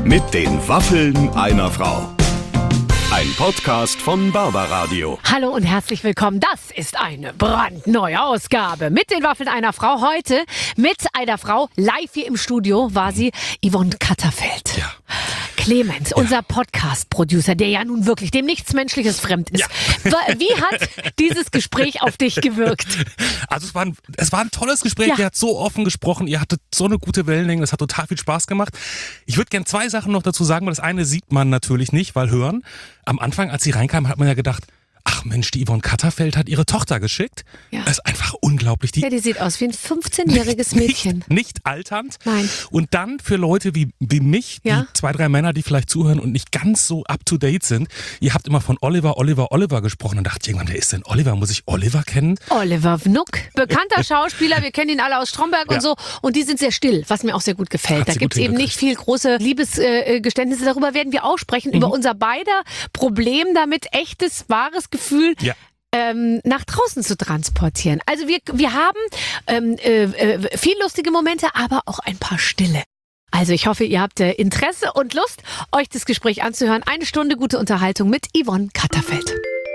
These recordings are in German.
Mit den Waffeln einer Frau. Ein Podcast von Barbaradio. Hallo und herzlich willkommen. Das ist eine brandneue Ausgabe mit den Waffeln einer Frau. Heute mit einer Frau. Live hier im Studio war sie, Yvonne Katterfeld. Ja. Clemens, unser Podcast-Producer, der ja nun wirklich dem nichts Menschliches fremd ist. Ja. Wie hat dieses Gespräch auf dich gewirkt? Also es war ein tolles Gespräch. Ihr habt so offen gesprochen, ihr hattet so eine gute Wellenlänge, es hat total viel Spaß gemacht. Ich würde gerne 2 Sachen noch dazu sagen, weil das eine sieht man natürlich nicht, weil hören. Am Anfang, als sie reinkam, hat man ja gedacht, ach Mensch, die Yvonne Katterfeld hat ihre Tochter geschickt. Ja. Das ist einfach unglaublich. Die sieht aus wie ein 15-jähriges Mädchen. Nicht alternd. Nein. Und dann für Leute wie mich, die 2, 3 Männer, die vielleicht zuhören und nicht ganz so up-to-date sind, ihr habt immer von Oliver gesprochen und dachte ich irgendwann, wer ist denn Oliver? Muss ich Oliver kennen? Oliver Wnuck, bekannter Schauspieler, wir kennen ihn alle aus Stromberg und so. Und die sind sehr still, was mir auch sehr gut gefällt. Da gibt es eben nicht viel große Liebesgeständnisse. Darüber werden wir auch sprechen, über unser beider Problem damit, echtes, wahres Gefühl nach draußen zu transportieren. Also wir haben viel lustige Momente, aber auch ein paar stille. Also ich hoffe, ihr habt Interesse und Lust, euch das Gespräch anzuhören. 1 Stunde gute Unterhaltung mit Yvonne Katterfeld.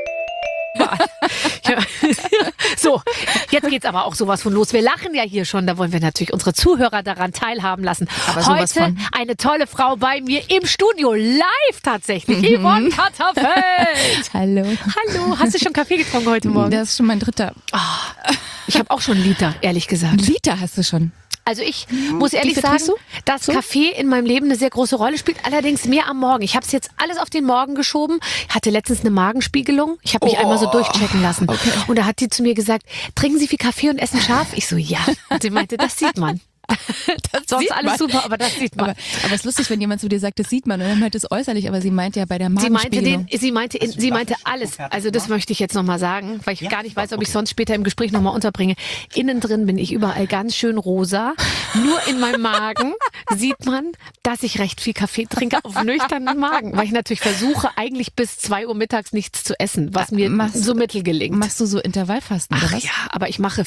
Ja. So, jetzt geht's aber auch sowas von los. Wir lachen ja hier schon, da wollen wir natürlich unsere Zuhörer daran teilhaben lassen. Aber heute eine tolle Frau bei mir im Studio, live tatsächlich, Yvonne Katterfeld. Hallo. Hallo, hast du schon Kaffee getrunken heute Morgen? Das ist schon mein 3. Ich habe auch schon einen Liter, ehrlich gesagt. 1 Liter hast du schon? Also ich muss ehrlich sagen, dass Kaffee in meinem Leben eine sehr große Rolle spielt, allerdings mehr am Morgen. Ich habe es jetzt alles auf den Morgen geschoben. Ich hatte letztens eine Magenspiegelung. Ich habe mich einmal so durchchecken lassen. Okay. Und da hat die zu mir gesagt, trinken Sie viel Kaffee und essen scharf? Ich so, ja. Und sie meinte, das sieht man. Sonst alles super, aber das sieht man. Aber es ist lustig, wenn jemand zu dir sagt, das sieht man und dann meint es äußerlich, aber sie meint ja bei der Magenspiegelung. Sie meinte alles. Also das möchte ich jetzt nochmal sagen, weil ich gar nicht weiß, ob ich sonst später im Gespräch nochmal unterbringe. Innen drin bin ich überall ganz schön rosa. Nur in meinem Magen sieht man, dass ich recht viel Kaffee trinke auf nüchternen Magen, weil ich natürlich versuche, eigentlich bis 2 Uhr mittags nichts zu essen, was mir so mittel gelingt. Machst du so Intervallfasten oder was? Ja, aber ich mache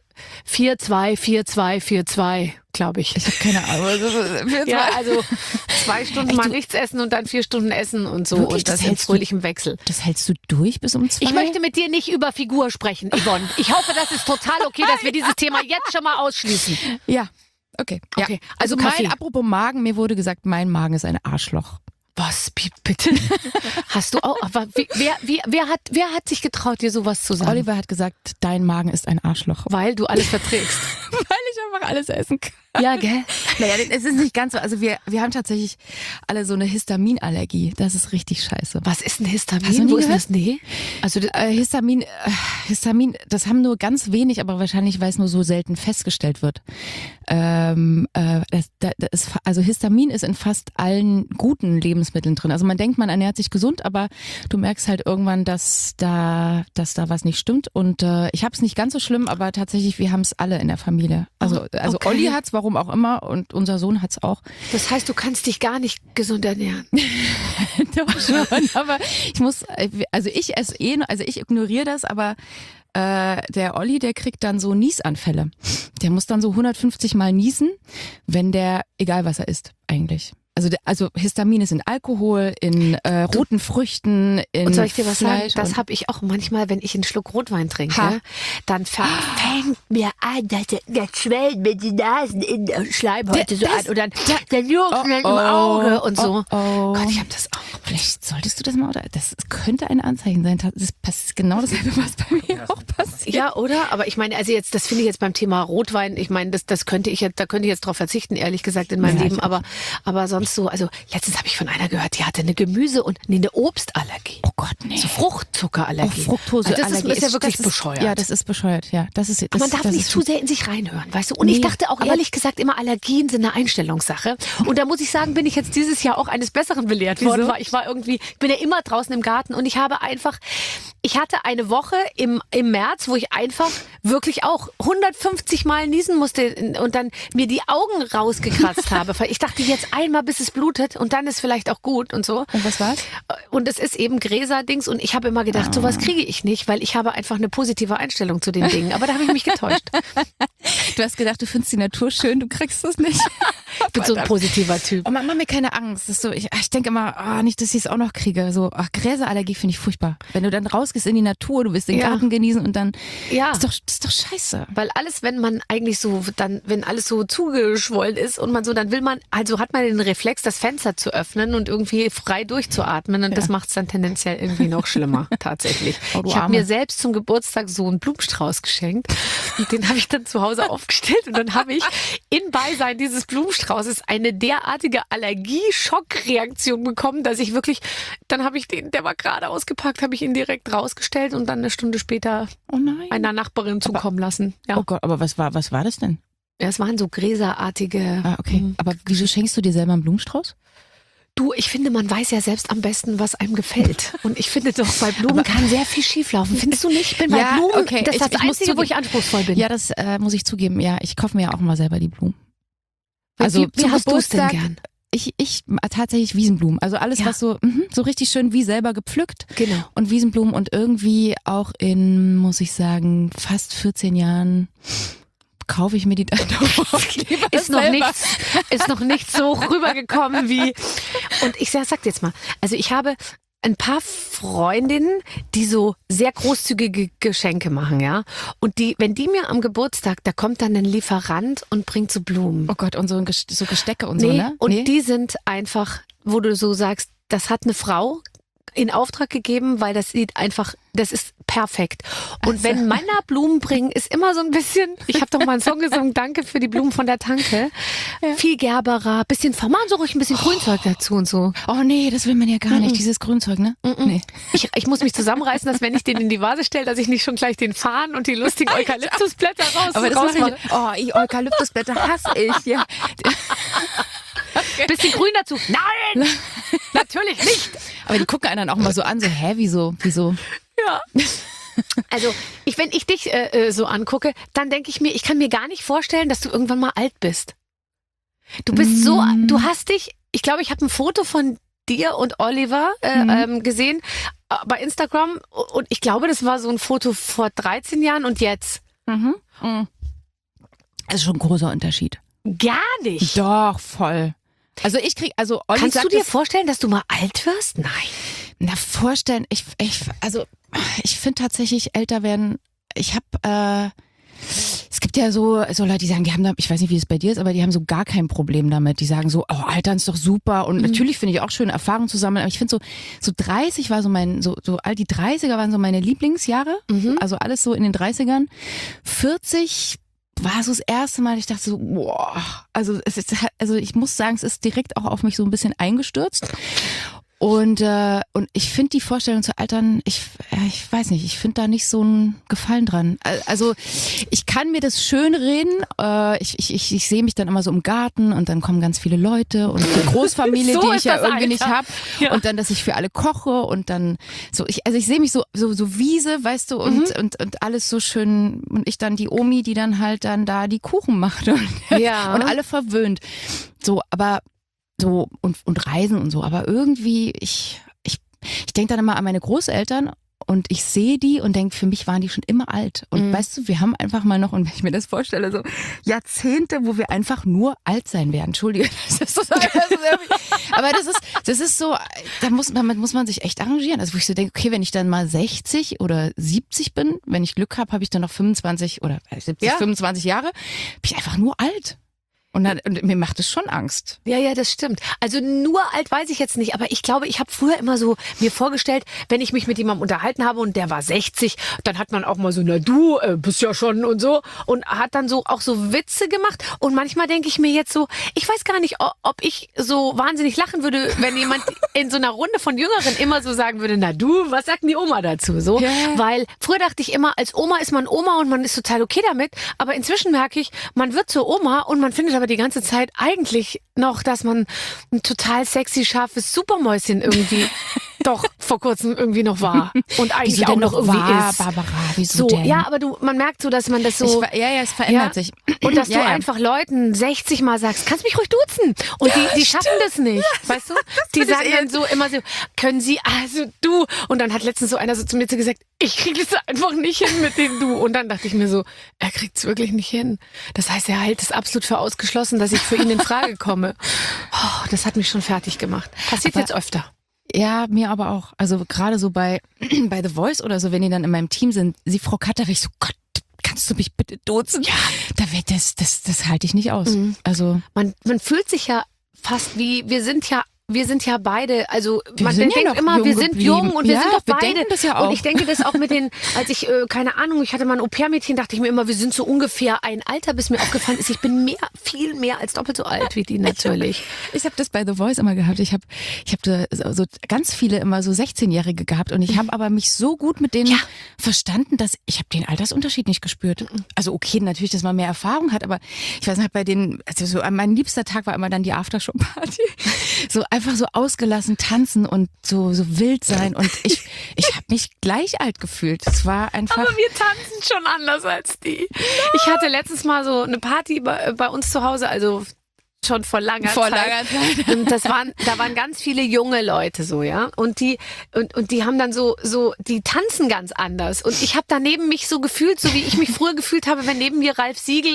4-2, glaube ich. Ich habe keine Ahnung. Also 2 Stunden mal nichts essen und dann 4 Stunden essen und so. Wirklich? Und das in fröhlichem Wechsel. Das hältst du durch bis um 2? Ich möchte mit dir nicht über Figur sprechen, Yvonne. Ich hoffe, das ist total okay, dass wir dieses Thema jetzt schon mal ausschließen. Ja, okay. Ja. Also apropos Magen, mir wurde gesagt, mein Magen ist ein Arschloch. Was, bitte? Hast du auch, aber wer hat sich getraut, dir sowas zu sagen? Oliver hat gesagt, dein Magen ist ein Arschloch. Weil du alles verträgst. Weil ich einfach alles essen kann. Ja, gell? Naja, es ist nicht ganz so, also wir haben tatsächlich alle so eine Histaminallergie. Das ist richtig scheiße. Was ist ein Histamin? Hast du nie Wo gehört? ist das? Nee. Also Histamin, das haben nur ganz wenig, aber wahrscheinlich, weil es nur so selten festgestellt wird. Also Histamin ist in fast allen guten Lebensmitteln drin. Also man denkt, man ernährt sich gesund, aber du merkst halt irgendwann, dass da was nicht stimmt. Und ich habe es nicht ganz so schlimm, aber tatsächlich, wir haben es alle in der Familie. Also okay. Olli hat's, warum auch immer, und unser Sohn hat's auch. Das heißt, du kannst dich gar nicht gesund ernähren. Doch schon, aber ich esse ich ignoriere das, aber der Olli, der kriegt dann so Niesanfälle. Der muss dann so 150 Mal niesen, wenn der, egal was er isst, eigentlich. Also Histamin ist in Alkohol, in roten Früchten, in und soll ich dir was Fleisch. sagen? Das habe ich auch manchmal, wenn ich einen Schluck Rotwein trinke, dann fängt mir an, das schwellt mir die Nasen in der Schleimhäute so an und dann juckt mir im Auge und so. Gott, ich habe das auch. Vielleicht solltest du das mal, oder? Das könnte ein Anzeichen sein. Das passt genau dasselbe, was bei mir auch passiert. Ja, oder? Aber ich meine, also jetzt, das finde ich jetzt beim Thema Rotwein, ich meine, da könnte ich jetzt drauf verzichten, ehrlich gesagt, in meinem Leben, aber sonst so, also letztens habe ich von einer gehört, die hatte eine eine Obstallergie. Oh Gott, nee. So Fruchtzuckerallergie. Fructoseallergie. Also das ist ja wirklich bescheuert. Ja, das ist bescheuert, ja. Aber man darf nicht zu sehr in sich reinhören, weißt du? Und ich dachte auch ehrlich gesagt immer, Allergien sind eine Einstellungssache. Und da muss ich sagen, bin ich jetzt dieses Jahr auch eines Besseren belehrt worden. Ich bin ja immer draußen im Garten und ich hatte eine Woche im März, wo ich einfach wirklich auch 150 Mal niesen musste und dann mir die Augen rausgekratzt habe. Ich dachte jetzt einmal, bis es blutet und dann ist vielleicht auch gut und so. Und was war's? Und es ist eben Gräser-Dings und ich habe immer gedacht, sowas kriege ich nicht, weil ich habe einfach eine positive Einstellung zu den Dingen. Aber da habe ich mich getäuscht. Du hast gedacht, du findest die Natur schön, du kriegst das nicht. Ich bin so ein positiver Typ. Und mach mir keine Angst. Das ist so, ich denke immer, nicht, dass ich es auch noch kriege. So, Gräserallergie finde ich furchtbar. Wenn du dann rausgehst in die Natur, du willst den Garten genießen und dann, das ist doch scheiße. Weil alles, wenn man eigentlich so, wenn alles so zugeschwollen ist und man so, dann will man, also hat man den Reflex, das Fenster zu öffnen und irgendwie frei durchzuatmen und das macht es dann tendenziell irgendwie noch schlimmer, tatsächlich. Ich habe mir selbst zum Geburtstag so einen Blumenstrauß geschenkt und den habe ich dann zu Hause aufgestellt und dann habe ich in Beisein dieses Blumenstraußes eine derartige Allergie-Schockreaktion bekommen, dass ich wirklich, dann habe ich der war gerade ausgepackt, habe ich ihn direkt rausgestellt und dann eine Stunde später einer Nachbarin zukommen lassen. Ja. Oh Gott, aber was war das denn? Ja, es waren so gräserartige. Okay. Aber wieso schenkst du dir selber einen Blumenstrauß? Du, ich finde, man weiß ja selbst am besten, was einem gefällt. Und ich finde doch, bei Blumen kann sehr viel schieflaufen. Findest du nicht? Ich bin bei Blumen, das ist das Einzige, wo ich anspruchsvoll bin. Ja, das muss ich zugeben. Ja, ich kaufe mir ja auch mal selber die Blumen. Also wie hast du es denn gern? Ich tatsächlich Wiesenblumen. Also alles, was so richtig schön wie selber gepflückt. Genau. Und Wiesenblumen und irgendwie auch in, muss ich sagen, fast 14 Jahren kaufe ich mir die dann doch ist noch nichts so rübergekommen wie. Und ich sag jetzt mal, also ich habe ein paar Freundinnen, die so sehr großzügige Geschenke machen, ja. Und wenn die mir am Geburtstag, da kommt dann ein Lieferant und bringt so Blumen. Oh Gott, und so Gestecke und so, ne? Und die sind einfach, wo du so sagst, das hat eine Frau in Auftrag gegeben, weil das ist perfekt. Und wenn Männer Blumen bringen, ist immer so ein bisschen, ich habe doch mal einen Song gesungen, danke für die Blumen von der Tanke, viel gerberer, bisschen vermahnt, so ruhig ein bisschen Grünzeug dazu und so. Oh nee, das will man ja gar nicht, dieses Grünzeug, ne? Nee. Ich muss mich zusammenreißen, dass wenn ich den in die Vase stelle, dass ich nicht schon gleich den Farn und die lustigen Eukalyptusblätter rausmache. Die Eukalyptusblätter hasse ich, ja. Okay. Bisschen grün dazu. Nein! Natürlich nicht! Aber die gucken einen dann auch mal so an, so, wieso? Ja. Also, wenn ich dich so angucke, dann denke ich mir, ich kann mir gar nicht vorstellen, dass du irgendwann mal alt bist. Du bist du hast dich, ich glaube, ich habe ein Foto von dir und Oliver gesehen bei Instagram und ich glaube, das war so ein Foto vor 13 Jahren und jetzt. Das ist schon ein großer Unterschied. Gar nicht. Doch, voll. Also Olli kannst du dir vorstellen, dass du mal alt wirst? Nein. Na, vorstellen, ich finde tatsächlich älter werden, es gibt ja so Leute, die sagen, die haben da, ich weiß nicht, wie es bei dir ist, aber die haben so gar kein Problem damit. Die sagen so, Altern ist doch super und natürlich finde ich auch schöne Erfahrungen zu sammeln, aber ich finde so 30 war so all die 30er waren so meine Lieblingsjahre, also alles so in den 30ern. 40 war so das erste Mal, ich dachte so, boah, also ich muss sagen, es ist direkt auch auf mich so ein bisschen eingestürzt. Und ich finde die Vorstellung zu altern, ich weiß nicht, ich finde da nicht so einen Gefallen dran. Also ich kann mir das schön reden, ich sehe mich dann immer so im Garten und dann kommen ganz viele Leute und eine Großfamilie, die ich ja irgendwie nicht habe. Ja. Und dann, dass ich für alle koche und dann so, ich sehe mich so Wiese, weißt du, und alles so schön und ich dann die Omi, die dann halt dann da die Kuchen macht und alle verwöhnt. So, aber so und Reisen und so, aber irgendwie, ich denke dann immer an meine Großeltern und ich sehe die und denke, für mich waren die schon immer alt. Und weißt du, wir haben einfach mal noch, und wenn ich mir das vorstelle, so Jahrzehnte, wo wir einfach nur alt sein werden. Entschuldige. Aber das ist so, damit muss man sich echt arrangieren. Also wo ich so denke, okay, wenn ich dann mal 60 oder 70 bin, wenn ich Glück habe ich dann noch 25 oder 70, 25 Jahre, bin ich einfach nur alt. Und mir macht es schon Angst. Ja, das stimmt. Also nur alt weiß ich jetzt nicht, aber ich glaube, ich habe früher immer so mir vorgestellt, wenn ich mich mit jemandem unterhalten habe und der war 60, dann hat man auch mal so, na du bist ja schon und so und hat dann so auch so Witze gemacht und manchmal denke ich mir jetzt so, ich weiß gar nicht, ob ich so wahnsinnig lachen würde, wenn jemand in so einer Runde von Jüngeren immer so sagen würde, na du, was sagt denn die Oma dazu? So, weil früher dachte ich immer, als Oma ist man Oma und man ist total okay damit, aber inzwischen merke ich, man wird zur Oma und man findet aber die ganze Zeit eigentlich noch, dass man ein total sexy, scharfes Supermäuschen irgendwie doch vor kurzem irgendwie noch war. Und eigentlich wieso auch noch irgendwie war, ist. Barbara, wieso so, denn? Ja, aber man merkt so, dass man das so... es verändert sich. Und dass du einfach Leuten 60 Mal sagst, kannst mich ruhig duzen. Und die schaffen das nicht, weißt du? Die sagen dann so immer so, können sie, also du. Und dann hat letztens so einer so zu mir gesagt, ich kriege das einfach nicht hin mit dem Du. Und dann dachte ich mir so, er kriegt es wirklich nicht hin. Das heißt, er hält es absolut für ausgeschlossen, dass ich für ihn in Frage komme. Oh, das hat mich schon fertig gemacht. Passiert jetzt öfter. Ja, mir aber auch. Also gerade so bei The Voice oder so, wenn die dann in meinem Team sind, sie Frau Katter, wenn ich so, Gott, kannst du mich bitte duzen? Ja. Da wird das halte ich nicht aus. Mhm. Also man fühlt sich ja fast wie, wir sind ja beide, also man sind denkt ja noch immer, jung wir sind geblieben. jung und wir Ja, sind doch wir beide. denken das ja auch. Und ich denke das auch mit den, als ich, keine Ahnung, ich hatte mal ein Au-pair-Mädchen, dachte ich mir immer, wir sind so ungefähr ein Alter, bis mir aufgefallen ist, ich bin viel mehr als doppelt so alt wie die natürlich. Ich habe das bei The Voice immer gehabt. Ich habe da so ganz viele immer so 16-Jährige gehabt und ich habe aber mich so gut mit denen verstanden, dass ich habe den Altersunterschied nicht gespürt. Also okay, natürlich, dass man mehr Erfahrung hat, aber ich weiß nicht, bei denen, also so mein liebster Tag war immer dann die Aftershow-Party. So einfach so ausgelassen tanzen und so wild sein und ich habe mich gleich alt gefühlt. Es war einfach. Aber wir tanzen schon anders als die. Ich hatte letztens mal so eine Party bei uns zu Hause, also schon vor langer Zeit. Und da waren ganz viele junge Leute so, ja. Und die haben dann so, die tanzen ganz anders. Und ich habe daneben mich so gefühlt, so wie ich mich früher gefühlt habe, wenn neben mir Ralf Siegel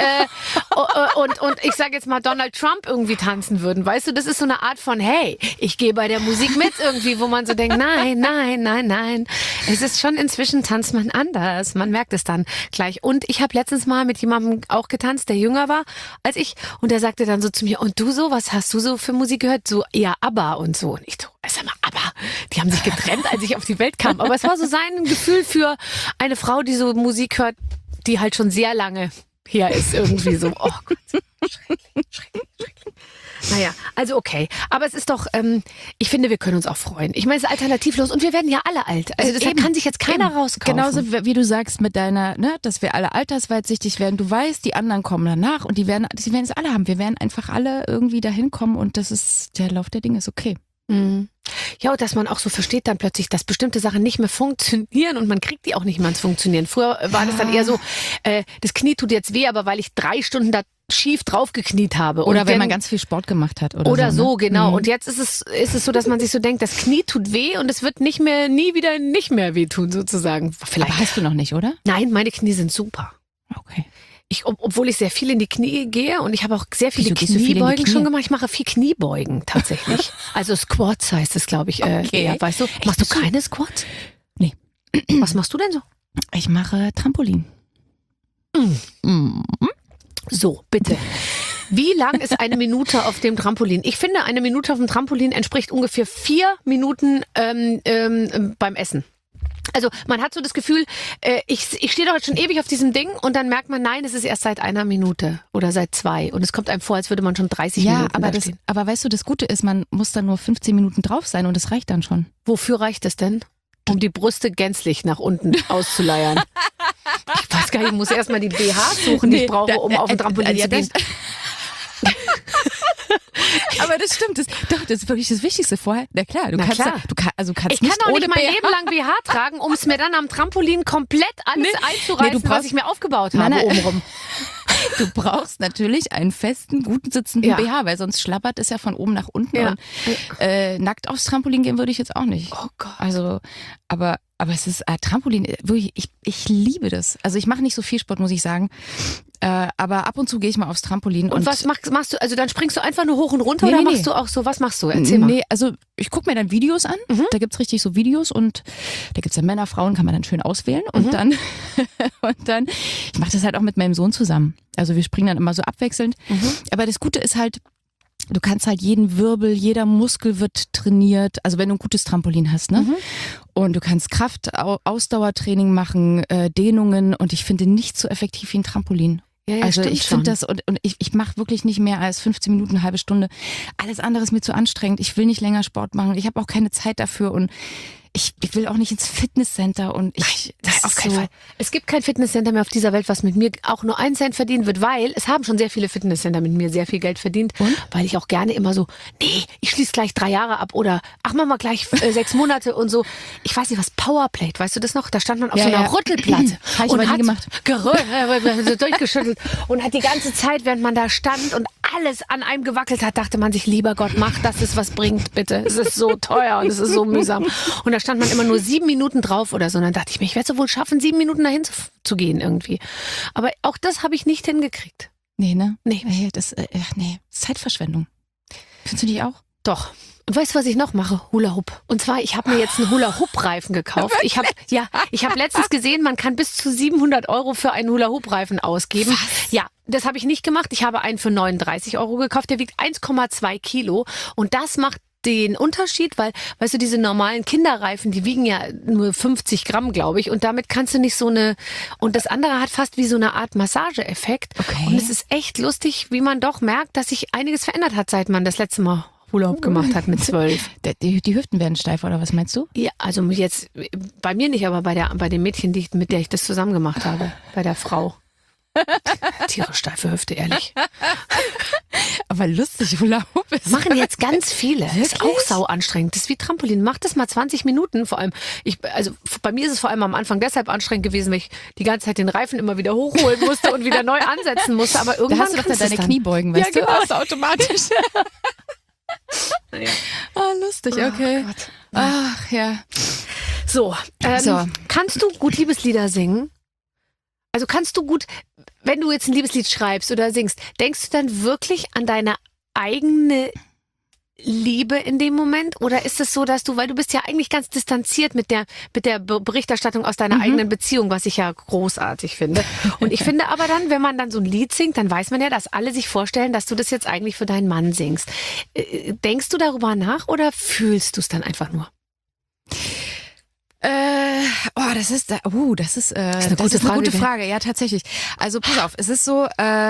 und ich sage jetzt mal Donald Trump irgendwie tanzen würden. Weißt du, das ist so eine Art von, hey, ich gehe bei der Musik mit irgendwie, wo man so denkt, nein. Es ist schon inzwischen tanzt man anders. Man merkt es dann gleich. Und ich habe letztens mal mit jemandem auch getanzt, der jünger war als ich. Und der sagte dann so zu mir, und du so, was hast du so für Musik gehört? So, ja, ABBA und so. Und ich so, sag mal, ABBA, die haben sich getrennt, als ich auf die Welt kam. Aber es war so sein Gefühl für eine Frau, die so Musik hört, die halt schon sehr lange her ist irgendwie so. Oh Gott, schrecklich. Naja, also okay. Aber es ist doch, ich finde, wir können uns auch freuen. Ich meine, es ist alternativlos und wir werden ja alle alt. Also deshalb kann sich jetzt keiner rauskaufen. Genauso wie du sagst mit deiner, ne, dass wir alle altersweitsichtig werden. Du weißt, die anderen kommen danach und sie werden es alle haben. Wir werden einfach alle irgendwie dahin kommen und das ist, der Lauf der Dinge ist okay. Mhm. Ja, und dass man auch so versteht dann plötzlich, dass bestimmte Sachen nicht mehr funktionieren und man kriegt die auch nicht mehr ans Funktionieren. Früher war das dann eher so, das Knie tut jetzt weh, aber weil ich 3 Stunden da schief drauf gekniet habe. Oder wenn man ganz viel Sport gemacht hat. Oder so, ne? Genau. Und jetzt ist es so, dass man sich so denkt, das Knie tut weh und es wird nie wieder wehtun sozusagen. Vielleicht. Aber hast du noch nicht, oder? Nein, meine Knie sind super. Okay. Obwohl ich sehr viel in die Knie gehe und ich habe auch sehr viele Kniebeugen schon gemacht. Ich mache viel Kniebeugen tatsächlich. Also Squats heißt es, glaube ich. Eher, weißt du? Machst du keine Squats? Nee. Was machst du denn so? Ich mache Trampolin. So, bitte. Wie lang ist eine Minute auf dem Trampolin? Ich finde, eine Minute auf dem Trampolin entspricht ungefähr 4 Minuten beim Essen. Also man hat so das Gefühl, ich stehe doch jetzt schon ewig auf diesem Ding und dann merkt man, nein, es ist erst seit 1 Minute oder seit 2 und es kommt einem vor, als würde man schon 30 Minuten da stehen. Aber weißt du, das Gute ist, man muss dann nur 15 Minuten drauf sein und es reicht dann schon. Wofür reicht es denn? Um die Brüste gänzlich nach unten auszuleiern. Ich weiß gar nicht, ich muss erstmal die BHs suchen, die ich brauche, um auf dem Trampolin zu gehen. Aber das stimmt, das ist wirklich das Wichtigste vorher. Na klar, du kannst ich kann auch nicht mein Leben lang BH tragen, um es mir dann am Trampolin komplett alles einzureißen, was ich mir aufgebaut habe obenrum. Du brauchst natürlich einen festen, guten sitzenden BH, weil sonst schlappert es ja von oben nach unten. Ja. Und, nackt aufs Trampolin gehen würde ich jetzt auch nicht. Oh Gott. Also, aber es ist Trampolin, wirklich, ich liebe das. Also ich mache nicht so viel Sport, muss ich sagen. Aber ab und zu gehe ich mal aufs Trampolin. Und was machst du? Also dann springst du einfach nur hoch und runter oder machst du auch so? Was machst du? Erzähl mal. Nee, also ich gucke mir dann Videos an. Da gibt's richtig so Videos und da gibt's ja Männer, Frauen, kann man dann schön auswählen. Und dann, ich mache das halt auch mit meinem Sohn zusammen. Also wir springen dann immer so abwechselnd. Aber das Gute ist halt, du kannst halt jeden Wirbel, jeder Muskel wird trainiert. Also wenn du ein gutes Trampolin hast, ne? Und du kannst Ausdauertraining machen, Dehnungen und ich finde nichts so effektiv wie ein Trampolin. Ja, also ich finde das und ich mache wirklich nicht mehr als 15 Minuten, eine halbe Stunde. Alles andere ist mir zu anstrengend. Ich will nicht länger Sport machen. Ich habe auch keine Zeit dafür und ich will auch nicht ins Fitnesscenter und auf keinen Fall. Es gibt kein Fitnesscenter mehr auf dieser Welt, was mit mir auch nur 1 Cent verdienen wird, weil es haben schon sehr viele Fitnesscenter mit mir sehr viel Geld verdient, weil ich auch gerne immer so, nee, ich schließe gleich 3 Jahre ab oder ach, mach mal gleich 6 Monate und so. Ich weiß nicht was, Powerplate, weißt du das noch? Da stand man auf so einer Rüttelplatte und hat gemacht. Durchgeschüttelt und hat die ganze Zeit, während man da stand und alles an einem gewackelt hat, dachte man sich, lieber Gott, mach, dass es was bringt, bitte. Es ist so teuer und es ist so mühsam. Und da stand man immer nur 7 Minuten drauf oder so. Und dann dachte ich mir, ich werde es wohl schaffen, 7 Minuten dahin zu gehen irgendwie. Aber auch das habe ich nicht hingekriegt. Nee, ne? Nee. Nee, Zeitverschwendung. Findest du die auch? Doch. Und weißt du, was ich noch mache? Hula Hoop. Und zwar, ich habe mir jetzt einen Hula Hoop Reifen gekauft. Ich habe letztens gesehen, man kann bis zu 700 € für einen Hula Hoop Reifen ausgeben. Was? Ja, das habe ich nicht gemacht. Ich habe einen für 39 € gekauft. Der wiegt 1,2 Kilo. Und das macht den Unterschied, weil, weißt du, diese normalen Kinderreifen, die wiegen ja nur 50 Gramm, glaube ich. Und damit kannst du nicht so eine, und das andere hat fast wie so eine Art Massageeffekt. Okay. Und es ist echt lustig, wie man doch merkt, dass sich einiges verändert hat, seit man das letzte Mal Hula Hoop gemacht hat mit 12. Die Hüften werden steif, oder was meinst du? Ja, also jetzt, bei mir nicht, aber bei dem Mädchen, mit der ich das zusammen gemacht habe. Bei der Frau. Tiere steife Hüfte, ehrlich. Aber lustig, Hula Hoop ist. Machen jetzt ganz viele. Das ist auch sau anstrengend. Das ist wie Trampolin. Mach das mal 20 Minuten. Vor allem, bei mir ist es vor allem am Anfang deshalb anstrengend gewesen, weil ich die ganze Zeit den Reifen immer wieder hochholen musste und wieder neu ansetzen musste. Aber irgendwann da hast du doch dann deine Kniebeugen, weißt ja, du? genau. Das automatisch. Naja. Lustig, okay. Oh Gott. Ach, ja. So, kannst du gut Liebeslieder singen? Also kannst du gut, wenn du jetzt ein Liebeslied schreibst oder singst, denkst du dann wirklich an deine eigene Liebe in dem Moment? Oder ist es so, dass weil du bist ja eigentlich ganz distanziert mit der Berichterstattung aus deiner eigenen Beziehung, was ich ja großartig finde. Und ich finde aber dann, wenn man dann so ein Lied singt, dann weiß man ja, dass alle sich vorstellen, dass du das jetzt eigentlich für deinen Mann singst. Denkst du darüber nach oder fühlst du es dann einfach nur? Das ist eine gute Frage. Ja, tatsächlich. Also pass auf, es ist so,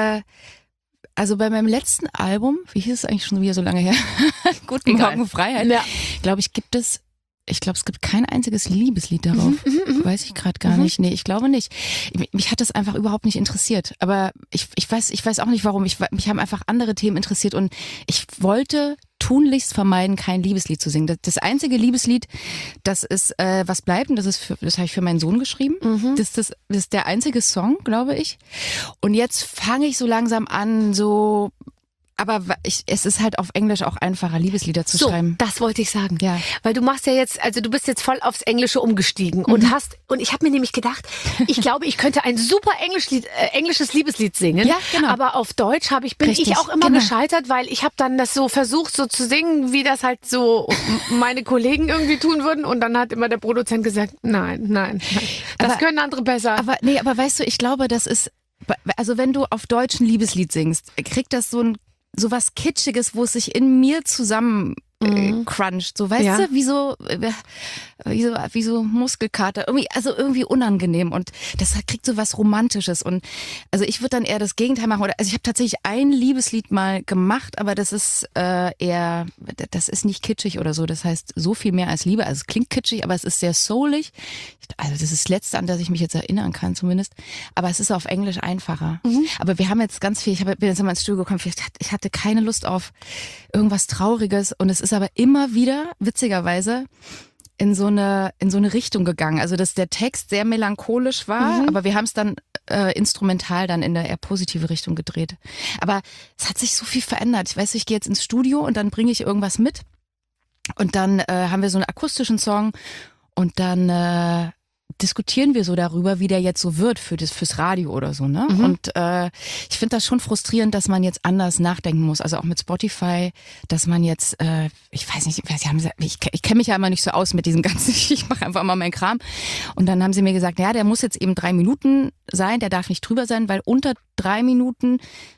also bei meinem letzten Album, wie hieß es eigentlich schon wieder so lange her? Guten Morgen Freiheit. Ja. Ich glaube, es gibt kein einziges Liebeslied darauf. Weiß ich gerade gar nicht. Nee, ich glaube nicht. Mich hat das einfach überhaupt nicht interessiert. Aber ich weiß auch nicht warum. Mich haben einfach andere Themen interessiert und ich wollte tunlichst vermeiden, kein Liebeslied zu singen. Das einzige Liebeslied, das ist Was bleibt, und das habe ich für meinen Sohn geschrieben. Das ist der einzige Song, glaube ich. Und jetzt fange ich so langsam an, so. Aber es ist halt auf Englisch auch einfacher, Liebeslieder zu schreiben. Das wollte ich sagen. Ja. Weil du machst ja jetzt, also du bist jetzt voll aufs Englische umgestiegen und ich habe mir nämlich gedacht, ich glaube, ich könnte ein super englisches Liebeslied singen. Ja, genau. Aber auf Deutsch bin ich auch immer gescheitert, weil ich habe dann das so versucht, so zu singen, wie das halt so meine Kollegen irgendwie tun würden. Und dann hat immer der Produzent gesagt, nein. Das können andere besser. Aber weißt du, ich glaube, das ist, also wenn du auf Deutsch ein Liebeslied singst, kriegt das so was Kitschiges, wo es sich in mir zusammen cruncht, so, weißt du, wie so Muskelkater, irgendwie unangenehm und das kriegt so was Romantisches und also ich würde dann eher das Gegenteil machen also ich habe tatsächlich ein Liebeslied mal gemacht, aber das ist das ist nicht kitschig oder so, das heißt so viel mehr als Liebe, also es klingt kitschig, aber es ist sehr soulig, also das ist das Letzte, an das ich mich jetzt erinnern kann zumindest, aber es ist auf Englisch einfacher, aber wir haben jetzt ganz viel, bin jetzt mal ins Studio gekommen, ich hatte keine Lust auf irgendwas Trauriges und es ist aber immer wieder, witzigerweise, in so eine Richtung gegangen. Also, dass der Text sehr melancholisch war, aber wir haben es dann instrumental dann in der eher positive Richtung gedreht. Aber es hat sich so viel verändert. Ich weiß, ich gehe jetzt ins Studio und dann bringe ich irgendwas mit und dann haben wir so einen akustischen Song und dann diskutieren wir so darüber, wie der jetzt so wird fürs Radio oder so, ne? Und ich finde das schon frustrierend, dass man jetzt anders nachdenken muss. Also auch mit Spotify, dass man jetzt, ich weiß nicht, ich kenne mich ja immer nicht so aus mit diesem ganzen, ich mache einfach mal meinen Kram. Und dann haben sie mir gesagt, ja, der muss jetzt eben 3 Minuten sein, der darf nicht drüber sein, weil unter 3 Minuten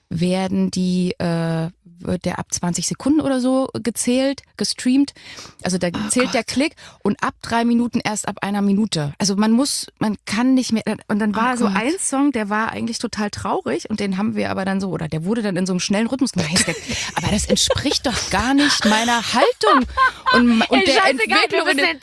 wird der ab 20 Sekunden oder so gestreamt. Also da zählt der Klick und ab 3 Minuten erst ab 1 Minute. Also man kann nicht mehr. Und dann war so ein Song, der war eigentlich total traurig und den haben wir aber dann so, oder der wurde dann in so einem schnellen Rhythmus gemacht. Aber das entspricht doch gar nicht meiner Haltung und der Entwicklung. Wir müssen den Text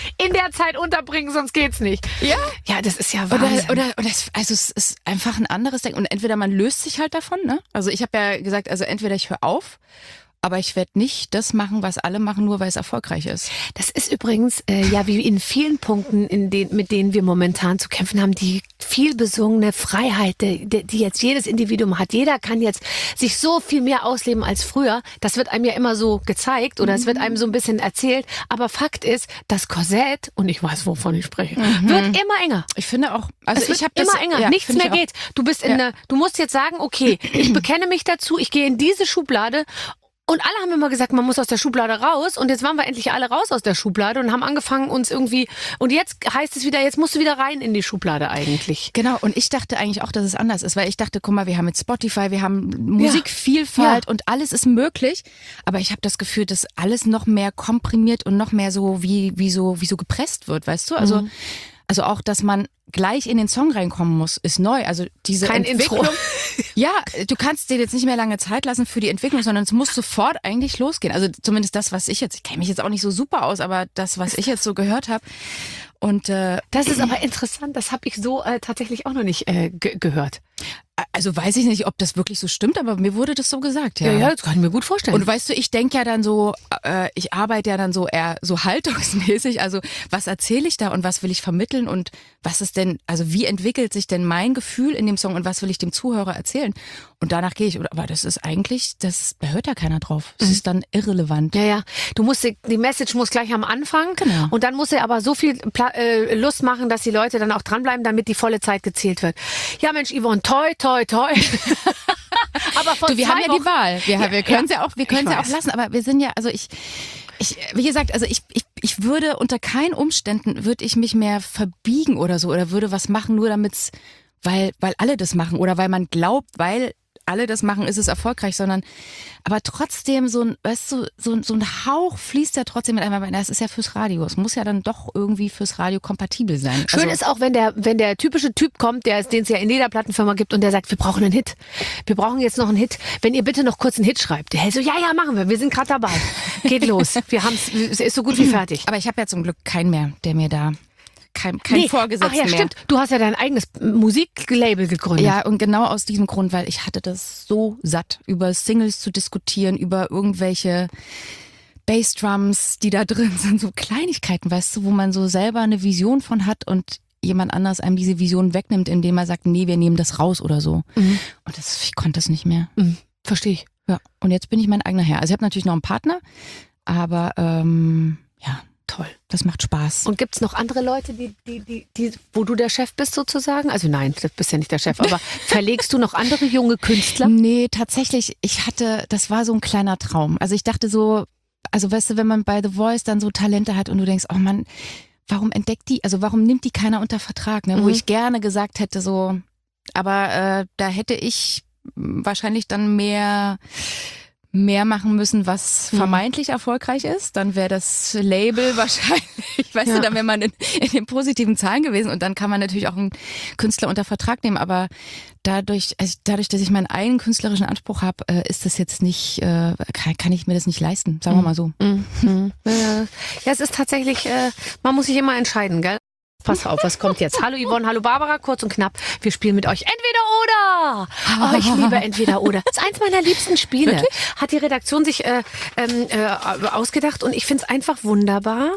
in der Zeit unterbringen, sonst geht's nicht. Ja? Ja, das ist ja Wahnsinn. Also es ist einfach ein anderes Denken. Und entweder man löst sich halt davon, ne? Also ich habe ja gesagt, also entweder ich höre auf, aber ich werde nicht das machen, was alle machen, nur weil es erfolgreich ist. Das ist übrigens ja wie in vielen Punkten, mit denen wir momentan zu kämpfen haben, die viel besungene Freiheit, die jetzt jedes Individuum hat. Jeder kann jetzt sich so viel mehr ausleben als früher. Das wird einem ja immer so gezeigt oder es wird einem so ein bisschen erzählt. Aber Fakt ist, das Korsett, und ich weiß, wovon ich spreche, wird immer enger. Ich finde auch, also es wird immer enger, nichts mehr geht. Du bist du musst jetzt sagen, okay, ich bekenne mich dazu, ich gehe in diese Schublade. Und alle haben immer gesagt, man muss aus der Schublade raus. Und jetzt waren wir endlich alle raus aus der Schublade und haben angefangen uns irgendwie... Und jetzt heißt es wieder, jetzt musst du wieder rein in die Schublade eigentlich. Genau, und ich dachte eigentlich auch, dass es anders ist. Weil ich dachte, guck mal, wir haben jetzt Spotify, wir haben Musikvielfalt und alles ist möglich. Aber ich habe das Gefühl, dass alles noch mehr komprimiert und noch mehr so wie so gepresst wird, weißt du? Also auch, dass man gleich in den Song reinkommen muss, ist neu. Also diese Kein Entwicklung. Intro. Ja, du kannst dir jetzt nicht mehr lange Zeit lassen für die Entwicklung, sondern es muss sofort eigentlich losgehen. Also zumindest das, was ich kenne mich jetzt auch nicht so super aus, aber das, was ich jetzt so gehört habe. Und das ist aber interessant, das habe ich so tatsächlich auch noch nicht gehört. Also weiß ich nicht, ob das wirklich so stimmt, aber mir wurde das so gesagt. Ja, das kann ich mir gut vorstellen. Und weißt du, ich denke ja dann so, ich arbeite ja dann so eher so haltungsmäßig, also was erzähle ich da und was will ich vermitteln und was ist denn, also wie entwickelt sich denn mein Gefühl in dem Song und was will ich dem Zuhörer erzählen? Und danach gehe ich, aber das ist eigentlich, da hört ja keiner drauf. Das ist dann irrelevant. Ja. Die Message muss gleich am Anfang. Genau. Und dann muss er aber so viel Lust machen, dass die Leute dann auch dranbleiben, damit die volle Zeit gezählt wird. Ja, Mensch, Yvonne, toi. Aber von wir haben ja die Wahl. Wir können es ja auch lassen. Aber wir sind ja, also wie gesagt, also ich würde unter keinen Umständen würde ich mich mehr verbiegen oder so oder würde was machen, nur damit's, weil alle das machen oder weil man glaubt, weil alle das machen, ist es erfolgreich, sondern aber trotzdem so ein, weißt du, so ein Hauch fließt ja trotzdem mit einem, das ist ja fürs Radio. Es muss ja dann doch irgendwie fürs Radio kompatibel sein. Schön ist auch, wenn der typische Typ kommt, den es ja in jeder Plattenfirma gibt und der sagt, wir brauchen einen Hit. Wir brauchen jetzt noch einen Hit. Wenn ihr bitte noch kurz einen Hit schreibt. Der hält so, ja, machen wir sind gerade dabei. Geht los. Es ist so gut wie fertig. Aber ich habe ja zum Glück keinen mehr, der mir da kein Vorgesetzten mehr. Ach ja, stimmt. Du hast ja dein eigenes Musiklabel gegründet. Ja, und genau aus diesem Grund, weil ich hatte das so satt, über Singles zu diskutieren, über irgendwelche Bassdrums, die da drin sind, so Kleinigkeiten, weißt du, wo man so selber eine Vision von hat und jemand anders einem diese Vision wegnimmt, indem er sagt, nee, wir nehmen das raus oder so. Und ich konnte das nicht mehr. Verstehe ich. Ja, und jetzt bin ich mein eigener Herr. Also ich habe natürlich noch einen Partner, aber ja, toll. Das macht Spaß. Und gibt's noch andere Leute, die, wo du der Chef bist sozusagen? Also nein, du bist ja nicht der Chef, aber verlegst du noch andere junge Künstler? Nee, tatsächlich, das war so ein kleiner Traum. Also ich dachte so, also weißt du, wenn man bei The Voice dann so Talente hat und du denkst, oh Mann, warum nimmt die keiner unter Vertrag, ne? Wo ich gerne gesagt hätte so, aber da hätte ich wahrscheinlich dann mehr machen müssen, was vermeintlich erfolgreich ist, dann wäre das Label wahrscheinlich, weißt du, dann wäre man in den positiven Zahlen gewesen und dann kann man natürlich auch einen Künstler unter Vertrag nehmen, aber dadurch, dass ich meinen eigenen künstlerischen Anspruch habe, ist das jetzt nicht, kann ich mir das nicht leisten, sagen wir mal so. Ja, es ist tatsächlich, man muss sich immer entscheiden, gell? Pass auf, was kommt jetzt? Hallo Yvonne, hallo Barbara, kurz und knapp. Wir spielen mit euch Entweder oder. Oh, ich liebe Entweder oder. Das ist eins meiner liebsten Spiele. Wirklich? Hat die Redaktion sich ausgedacht und ich finde es einfach wunderbar,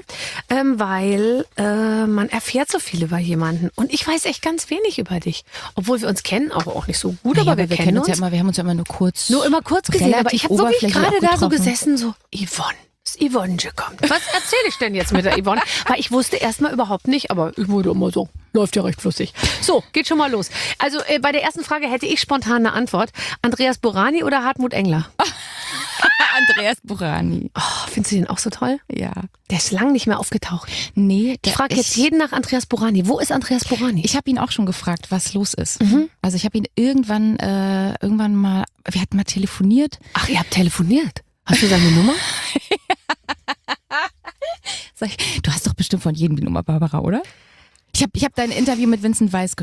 weil man erfährt so viel über jemanden. Und ich weiß echt ganz wenig über dich. Obwohl wir uns kennen, auch nicht so gut, aber wir kennen uns. Ja immer, wir haben uns ja immer nur kurz gesehen. Aber ich habe wirklich gerade da so getroffen. gesessen, so Yvonne. Yvonne kommt. Was erzähle ich denn jetzt mit der Yvonne? Weil ich wusste erstmal überhaupt nicht, aber ich wurde immer so, läuft ja recht flüssig. So, geht schon mal los. Also bei der ersten Frage hätte ich spontan eine Antwort. Andreas Burani oder Hartmut Engler? Andreas Burani. Oh, findest du den auch so toll? Ja. Der ist lang nicht mehr aufgetaucht. Nee. Ich frage jetzt jeden nach Andreas Burani. Wo ist Andreas Burani? Ich habe ihn auch schon gefragt, was los ist. Also ich habe ihn irgendwann mal, wir hatten mal telefoniert. Ach, ihr habt telefoniert? Hast du seine Nummer? Du hast doch bestimmt von jedem die Nummer, Barbara, oder? Ich hab dein Interview mit Vincent Weiss gehört.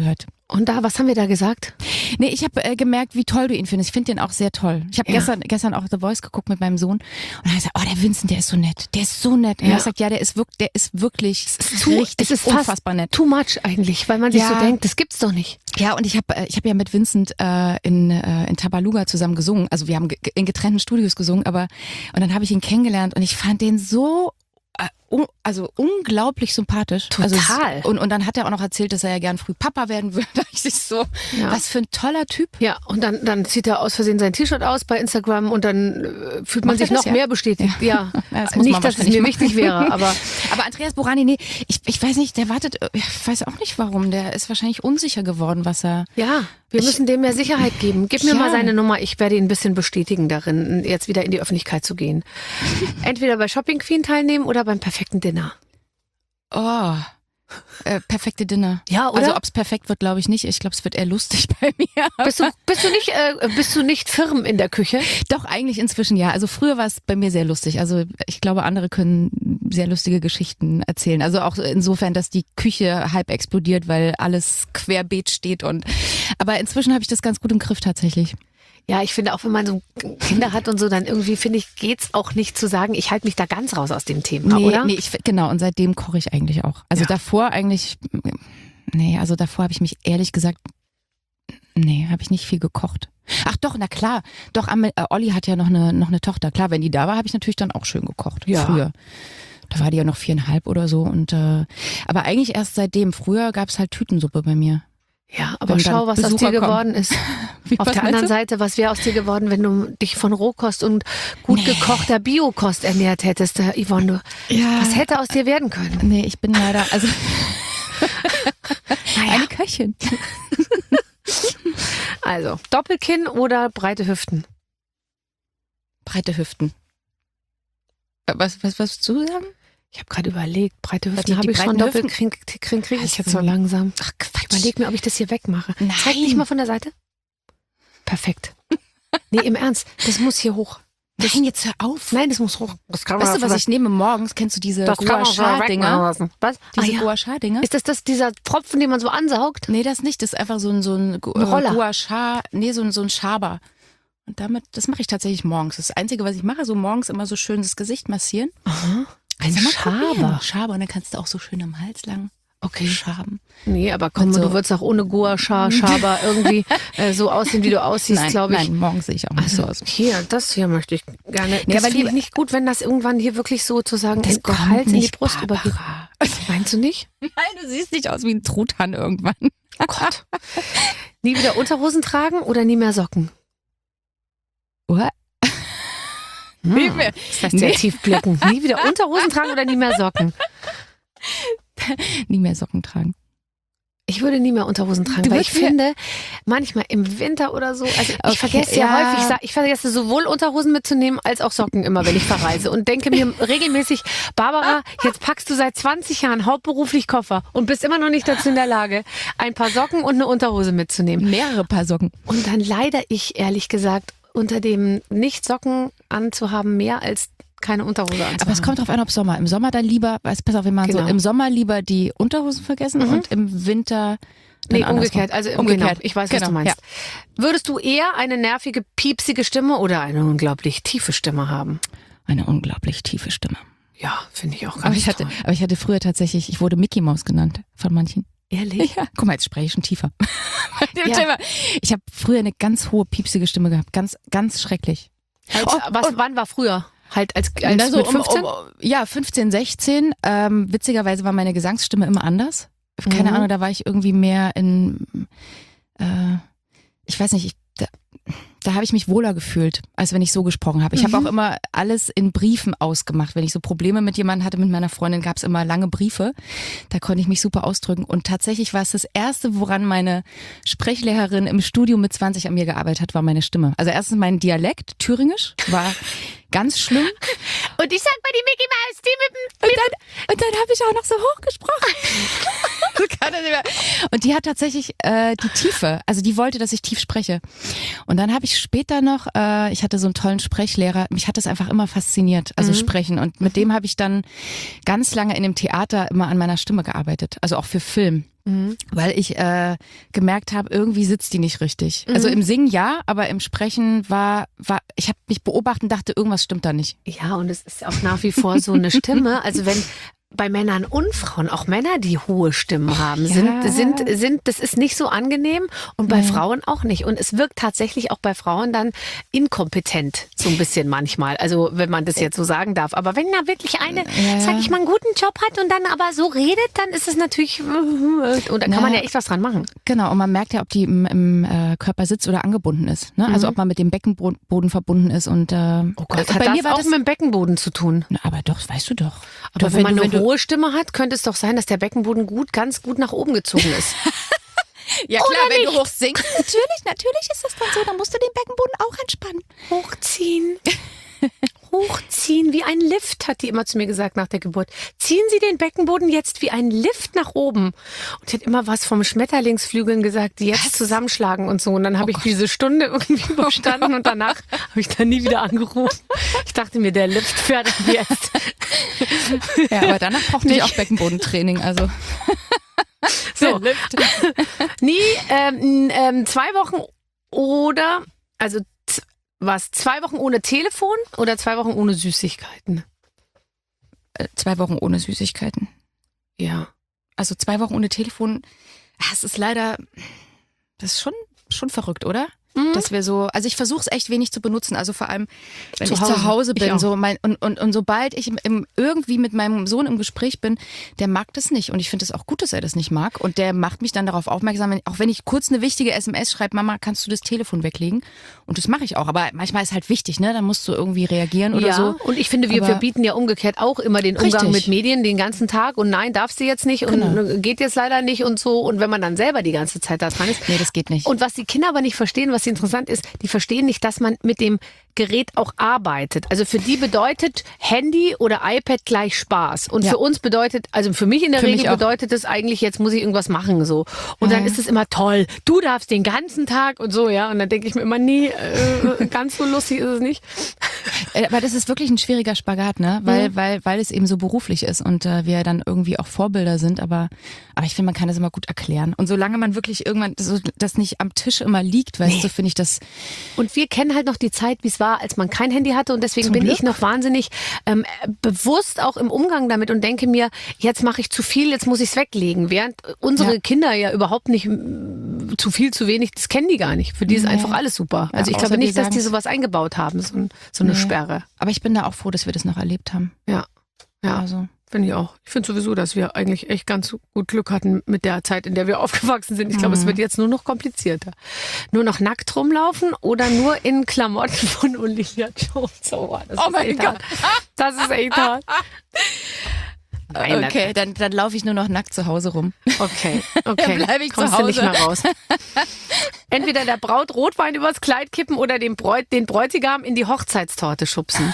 Und was haben wir da gesagt? Nee, ich habe gemerkt, wie toll du ihn findest. Ich finde den auch sehr toll. Ich habe gestern auch The Voice geguckt mit meinem Sohn und er hat gesagt, der Vincent, der ist so nett. Der ist so nett. Und er hat gesagt, der ist wirklich richtig unfassbar nett. Too much eigentlich, weil man sich so denkt, das gibt's doch nicht. Ja, und ich hab ja mit Vincent in Tabaluga zusammen gesungen. Also wir haben in getrennten Studios gesungen, und dann habe ich ihn kennengelernt und ich fand den so unglaublich sympathisch. Total. Also, und dann hat er auch noch erzählt, dass er ja gern früh Papa werden würde. Da dachte ich so, was für ein toller Typ. Ja, und dann zieht er aus Versehen sein T-Shirt aus bei Instagram und dann fühlt man sich noch mehr bestätigt. Ja, das nicht, dass es mir wichtig wäre, aber Andreas Borani, nee, ich weiß nicht, der wartet, ich weiß auch nicht warum, der ist wahrscheinlich unsicher geworden, was er... Ja, wir müssen dem mehr Sicherheit geben. Gib mir mal seine Nummer, ich werde ihn ein bisschen bestätigen darin, jetzt wieder in die Öffentlichkeit zu gehen. Entweder bei Shopping Queen teilnehmen oder beim perfekten Dinner. Oh, perfekte Dinner. Ja, oder? Also ob es perfekt wird, glaube ich nicht. Ich glaube, es wird eher lustig bei mir. Bist du nicht firm in der Küche? Doch, eigentlich inzwischen ja. Also früher war es bei mir sehr lustig. Also ich glaube, andere können sehr lustige Geschichten erzählen. Also auch insofern, dass die Küche halb explodiert, weil alles querbeet steht. Aber inzwischen habe ich das ganz gut im Griff tatsächlich. Ja, ich finde auch, wenn man so Kinder hat und so, dann irgendwie, finde ich, geht's auch nicht zu sagen, ich halte mich da ganz raus aus dem Thema, oder? Nee, genau. Und seitdem koche ich eigentlich auch. Also davor eigentlich, davor habe ich mich ehrlich gesagt, habe ich nicht viel gekocht. Ach doch, na klar. Doch, Olli hat ja noch eine Tochter. Klar, wenn die da war, habe ich natürlich dann auch schön gekocht. Ja. Früher. Da war die ja noch 4,5 oder so. Aber eigentlich erst seitdem. Früher gab's halt Tütensuppe bei mir. Ja, aber schau, was aus dir geworden ist. Auf der anderen Seite, was wäre aus dir geworden, wenn du dich von Rohkost und gut gekochter Biokost ernährt hättest, Yvonne? Was hätte aus dir werden können? Nee, ich bin leider, eine Köchin. Also, Doppelkinn oder breite Hüften? Breite Hüften. Was willst du sagen? Ich habe gerade überlegt, breite Hüften habe ich schon, Doppelkinn kriege ich jetzt so langsam. Ach Quatsch. Ich überleg mir, ob ich das hier wegmache. Nein. Zeig dich mal von der Seite. Perfekt. Nee, im Ernst, das muss hier hoch. Nein, jetzt hör auf. Nein, das muss hoch. Das kann weißt du, was ich nehme morgens? Kennst du diese Gua Sha-Dinger? Was? Diese Gua Sha-Dinger? Ist das dieser Pfropfen, den man so ansaugt? Nee, das nicht. Das ist einfach so ein Roller. Gua Sha, so ein Schaber. Und das mache ich tatsächlich morgens. Das Einzige, was ich mache, so morgens immer so schön das Gesicht massieren. Aha. Ein Schaber. Und dann kannst du auch so schön am Hals lang schaben. Nee, aber komm, du würdest auch ohne Gua Sha Schaber irgendwie so aussehen, wie du aussiehst, glaube ich. Nein, morgens sehe ich auch nicht so aus. Das hier möchte ich gerne. Nee, das finde ich nicht gut, wenn das irgendwann hier wirklich sozusagen der Hals in die Brust übergeht. Meinst du nicht? Nein, du siehst nicht aus wie ein Truthahn irgendwann. Oh Gott. Nie wieder Unterhosen tragen oder nie mehr Socken? What? Das lässt sehr tief blicken. Nie wieder Unterhosen tragen oder nie mehr Socken? Nie mehr Socken tragen. Ich würde nie mehr Unterhosen tragen, weil ich finde, manchmal im Winter oder so, also ich vergesse ja häufig, ich vergesse sowohl Unterhosen mitzunehmen, als auch Socken immer, wenn ich verreise und denke mir regelmäßig, Barbara, jetzt packst du seit 20 Jahren hauptberuflich Koffer und bist immer noch nicht dazu in der Lage, ein paar Socken und eine Unterhose mitzunehmen. Mehrere Paar Socken. Und dann leide ich, ehrlich gesagt, unter dem Nicht-Socken anzuhaben, mehr als keine Unterhose anzuhaben. Aber es kommt drauf an, ob Sommer. Im Sommer dann lieber, pass auf, wir machen so, im Sommer lieber die Unterhosen vergessen und im Winter dann umgekehrt. Also umgekehrt. Ich weiß, was du meinst. Ja. Würdest du eher eine nervige, piepsige Stimme oder eine unglaublich tiefe Stimme haben? Eine unglaublich tiefe Stimme. Ja, finde ich auch ganz toll. Aber ich hatte früher tatsächlich, ich wurde Mickey Maus genannt von manchen. Ehrlich? Ja. Guck mal, jetzt spreche ich schon tiefer. Thema. Ich habe früher eine ganz hohe, piepsige Stimme gehabt. Ganz, ganz schrecklich. Wann war früher? Halt als mit 15? 15, 16. Witzigerweise war meine Gesangsstimme immer anders. Keine Ahnung, da war ich irgendwie mehr ich weiß nicht, da habe ich mich wohler gefühlt, als wenn ich so gesprochen habe. Ich habe auch immer alles in Briefen ausgemacht. Wenn ich so Probleme mit jemandem hatte, mit meiner Freundin, gab es immer lange Briefe. Da konnte ich mich super ausdrücken. Und tatsächlich war es das Erste, woran meine Sprechlehrerin im Studium mit 20 an mir gearbeitet hat, war meine Stimme. Also erstens mein Dialekt, Thüringisch, war ganz schlimm. Und ich sag mal die Mickey Maus, die mit Und dann habe ich auch noch so hoch gesprochen. kann er nicht mehr. Und die hat tatsächlich die Tiefe, also die wollte, dass ich tief spreche. Und dann habe ich später noch, ich hatte so einen tollen Sprechlehrer, mich hat das einfach immer fasziniert, also Sprechen. Und mit dem habe ich dann ganz lange in dem Theater immer an meiner Stimme gearbeitet, also auch für Film. Weil ich gemerkt habe, irgendwie sitzt die nicht richtig. Also im Singen ja, aber im Sprechen war ich habe mich beobachtet und dachte, irgendwas stimmt da nicht. Ja, und es ist auch nach wie vor so eine Stimme. Also wenn bei Männern und Frauen, auch Männer, die hohe Stimmen haben, das ist nicht so angenehm und bei Frauen auch nicht. Und es wirkt tatsächlich auch bei Frauen dann inkompetent, so ein bisschen manchmal. Also wenn man das jetzt so sagen darf. Aber wenn da wirklich eine, sag ich mal, einen guten Job hat und dann aber so redet, dann ist es natürlich, und da kann man ja echt was dran machen. Genau, und man merkt ja, ob die im Körper sitzt oder angebunden ist. Ne? Also ob man mit dem Beckenboden verbunden ist. Und, oh Gott, hat bei mir war das auch mit dem Beckenboden zu tun. Na, aber doch, weißt du doch. Aber doch, wenn man eine hohe Stimme hat, könnte es doch sein, dass der Beckenboden ganz gut nach oben gezogen ist. Ja klar, wenn du hoch singst. Natürlich ist das dann so. Dann musst du den Beckenboden auch entspannen. Hochziehen. Hochziehen wie ein Lift, hat die immer zu mir gesagt nach der Geburt. Ziehen Sie den Beckenboden jetzt wie ein Lift nach oben. Und sie hat immer was vom Schmetterlingsflügeln gesagt, die jetzt zusammenschlagen und so. Und dann habe ich diese Stunde irgendwie überstanden und danach habe ich dann nie wieder angerufen. Ich dachte mir, der Lift fährt jetzt. Ja, aber danach brauchte ich auch Beckenbodentraining, also. So. Nie 2 Wochen oder, also was, 2 Wochen ohne Telefon oder 2 Wochen ohne Süßigkeiten? 2 Wochen ohne Süßigkeiten. Ja. Also 2 Wochen ohne Telefon, das ist leider, das ist schon verrückt, oder? Dass wir so, also ich versuche es echt wenig zu benutzen, also vor allem, wenn ich zu Hause bin, so und sobald ich irgendwie mit meinem Sohn im Gespräch bin, der mag das nicht und ich finde es auch gut, dass er das nicht mag und der macht mich dann darauf aufmerksam, auch wenn ich kurz eine wichtige SMS schreibe, Mama, kannst du das Telefon weglegen? Und das mache ich auch, aber manchmal ist halt wichtig, ne, dann musst du irgendwie reagieren oder so. Und ich finde, wir verbieten ja umgekehrt auch immer den Umgang mit Medien den ganzen Tag und nein, darfst du jetzt nicht und geht jetzt leider nicht und so und wenn man dann selber die ganze Zeit da dran ist. Nee, das geht nicht. Und was die Kinder aber nicht verstehen, was interessant ist, die verstehen nicht, dass man mit dem Gerät auch arbeitet. Also für die bedeutet Handy oder iPad gleich Spaß. Und für uns bedeutet, also für mich in der Regel bedeutet es eigentlich, jetzt muss ich irgendwas machen so. Und dann ist es immer toll, du darfst den ganzen Tag und so, ja. Und dann denke ich mir immer, nee, ganz so lustig ist es nicht. Aber das ist wirklich ein schwieriger Spagat, ne? Weil es eben so beruflich ist und wir dann irgendwie auch Vorbilder sind. Aber ich finde, man kann das immer gut erklären. Und solange man wirklich irgendwann so, das nicht am Tisch immer liegt, weißt du, finde ich das. Und wir kennen halt noch die Zeit, wie es war, als man kein Handy hatte. Und deswegen bin ich noch wahnsinnig bewusst auch im Umgang damit und denke mir, jetzt mache ich zu viel, jetzt muss ich es weglegen. Während unsere Kinder ja überhaupt nicht zu viel, zu wenig, das kennen die gar nicht. Für die ist einfach alles super. Ja, also ich glaube nicht, dass die sowas eingebaut haben, so eine Sperre. Aber ich bin da auch froh, dass wir das noch erlebt haben. Ja. Also. Finde ich auch. Ich finde sowieso, dass wir eigentlich echt ganz gut Glück hatten mit der Zeit, in der wir aufgewachsen sind. Ich glaube, es wird jetzt nur noch komplizierter. Nur noch nackt rumlaufen oder nur in Klamotten von Olivia Jones. Oh, das ist echt hart. Das ist echt hart. Okay, dann laufe ich nur noch nackt zu Hause rum. Okay. Dann bleibe ich Kommst zu Hause. Du nicht mehr raus. Entweder der Braut Rotwein übers Kleid kippen oder den Bräutigam in die Hochzeitstorte schubsen.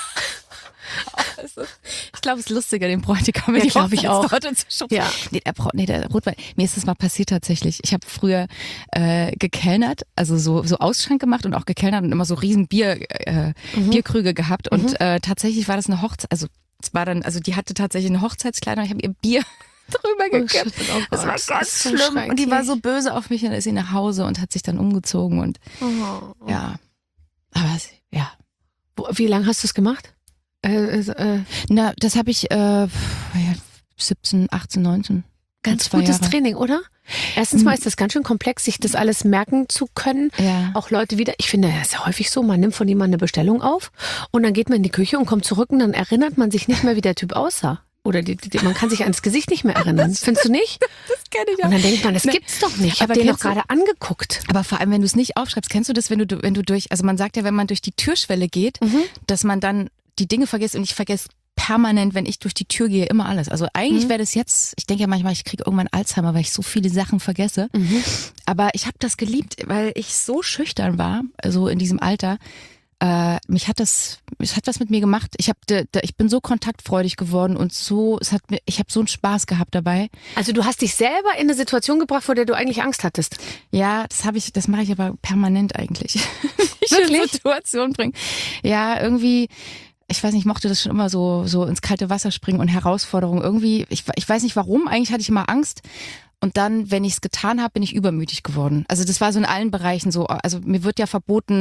Ich glaube, es ist lustiger, den Bräutigam in die Hochzeitstorte zu schubsen. Ja. Nee, der Rotwein. Mir ist das mal passiert tatsächlich. Ich habe früher gekellnert, also so Ausschank gemacht und auch gekellnert und immer so riesen Bierkrüge gehabt. Und tatsächlich war das eine Hochzeit, also die hatte tatsächlich eine Hochzeitskleidung und ich habe ihr Bier drüber gekippt. Das war ganz schlimm. Und die war so böse auf mich und dann ist sie nach Hause und hat sich dann umgezogen und ja. Aber ja. Wie lange hast du es gemacht? Na, das habe ich 17, 18, 19. Ganz gutes Training, oder? Erstens mal ist das ganz schön komplex, sich das alles merken zu können. Ja. Auch Leute wieder, ich finde, das ist ja häufig so, man nimmt von jemandem eine Bestellung auf und dann geht man in die Küche und kommt zurück und dann erinnert man sich nicht mehr, wie der Typ aussah. Oder man kann sich ans Gesicht nicht mehr erinnern. Findest du nicht? Das kenne ich auch. Und dann denkt man, das gibt's doch nicht. Ich habe den doch gerade angeguckt. Aber vor allem, wenn du es nicht aufschreibst, kennst du das, wenn du durch, also man sagt ja, wenn man durch die Türschwelle geht, dass man dann die Dinge vergisst und ich vergesse permanent, wenn ich durch die Tür gehe, immer alles. Also eigentlich wäre das jetzt, ich denke ja manchmal, ich kriege irgendwann Alzheimer, weil ich so viele Sachen vergesse. Aber ich habe das geliebt, weil ich so schüchtern war, also in diesem Alter. es hat was mit mir gemacht. Ich bin so kontaktfreudig geworden und ich habe so einen Spaß gehabt dabei. Also du hast dich selber in eine Situation gebracht, vor der du eigentlich Angst hattest. Ja, das mache ich aber permanent eigentlich. Wirklich? In Situationen bringen. Ja, irgendwie, ich weiß nicht, ich mochte das schon immer so ins kalte Wasser springen und Herausforderungen. Irgendwie, ich weiß nicht warum, eigentlich hatte ich immer Angst. Und dann, wenn ich es getan habe, bin ich übermütig geworden. Also das war so in allen Bereichen so. Also mir wurde ja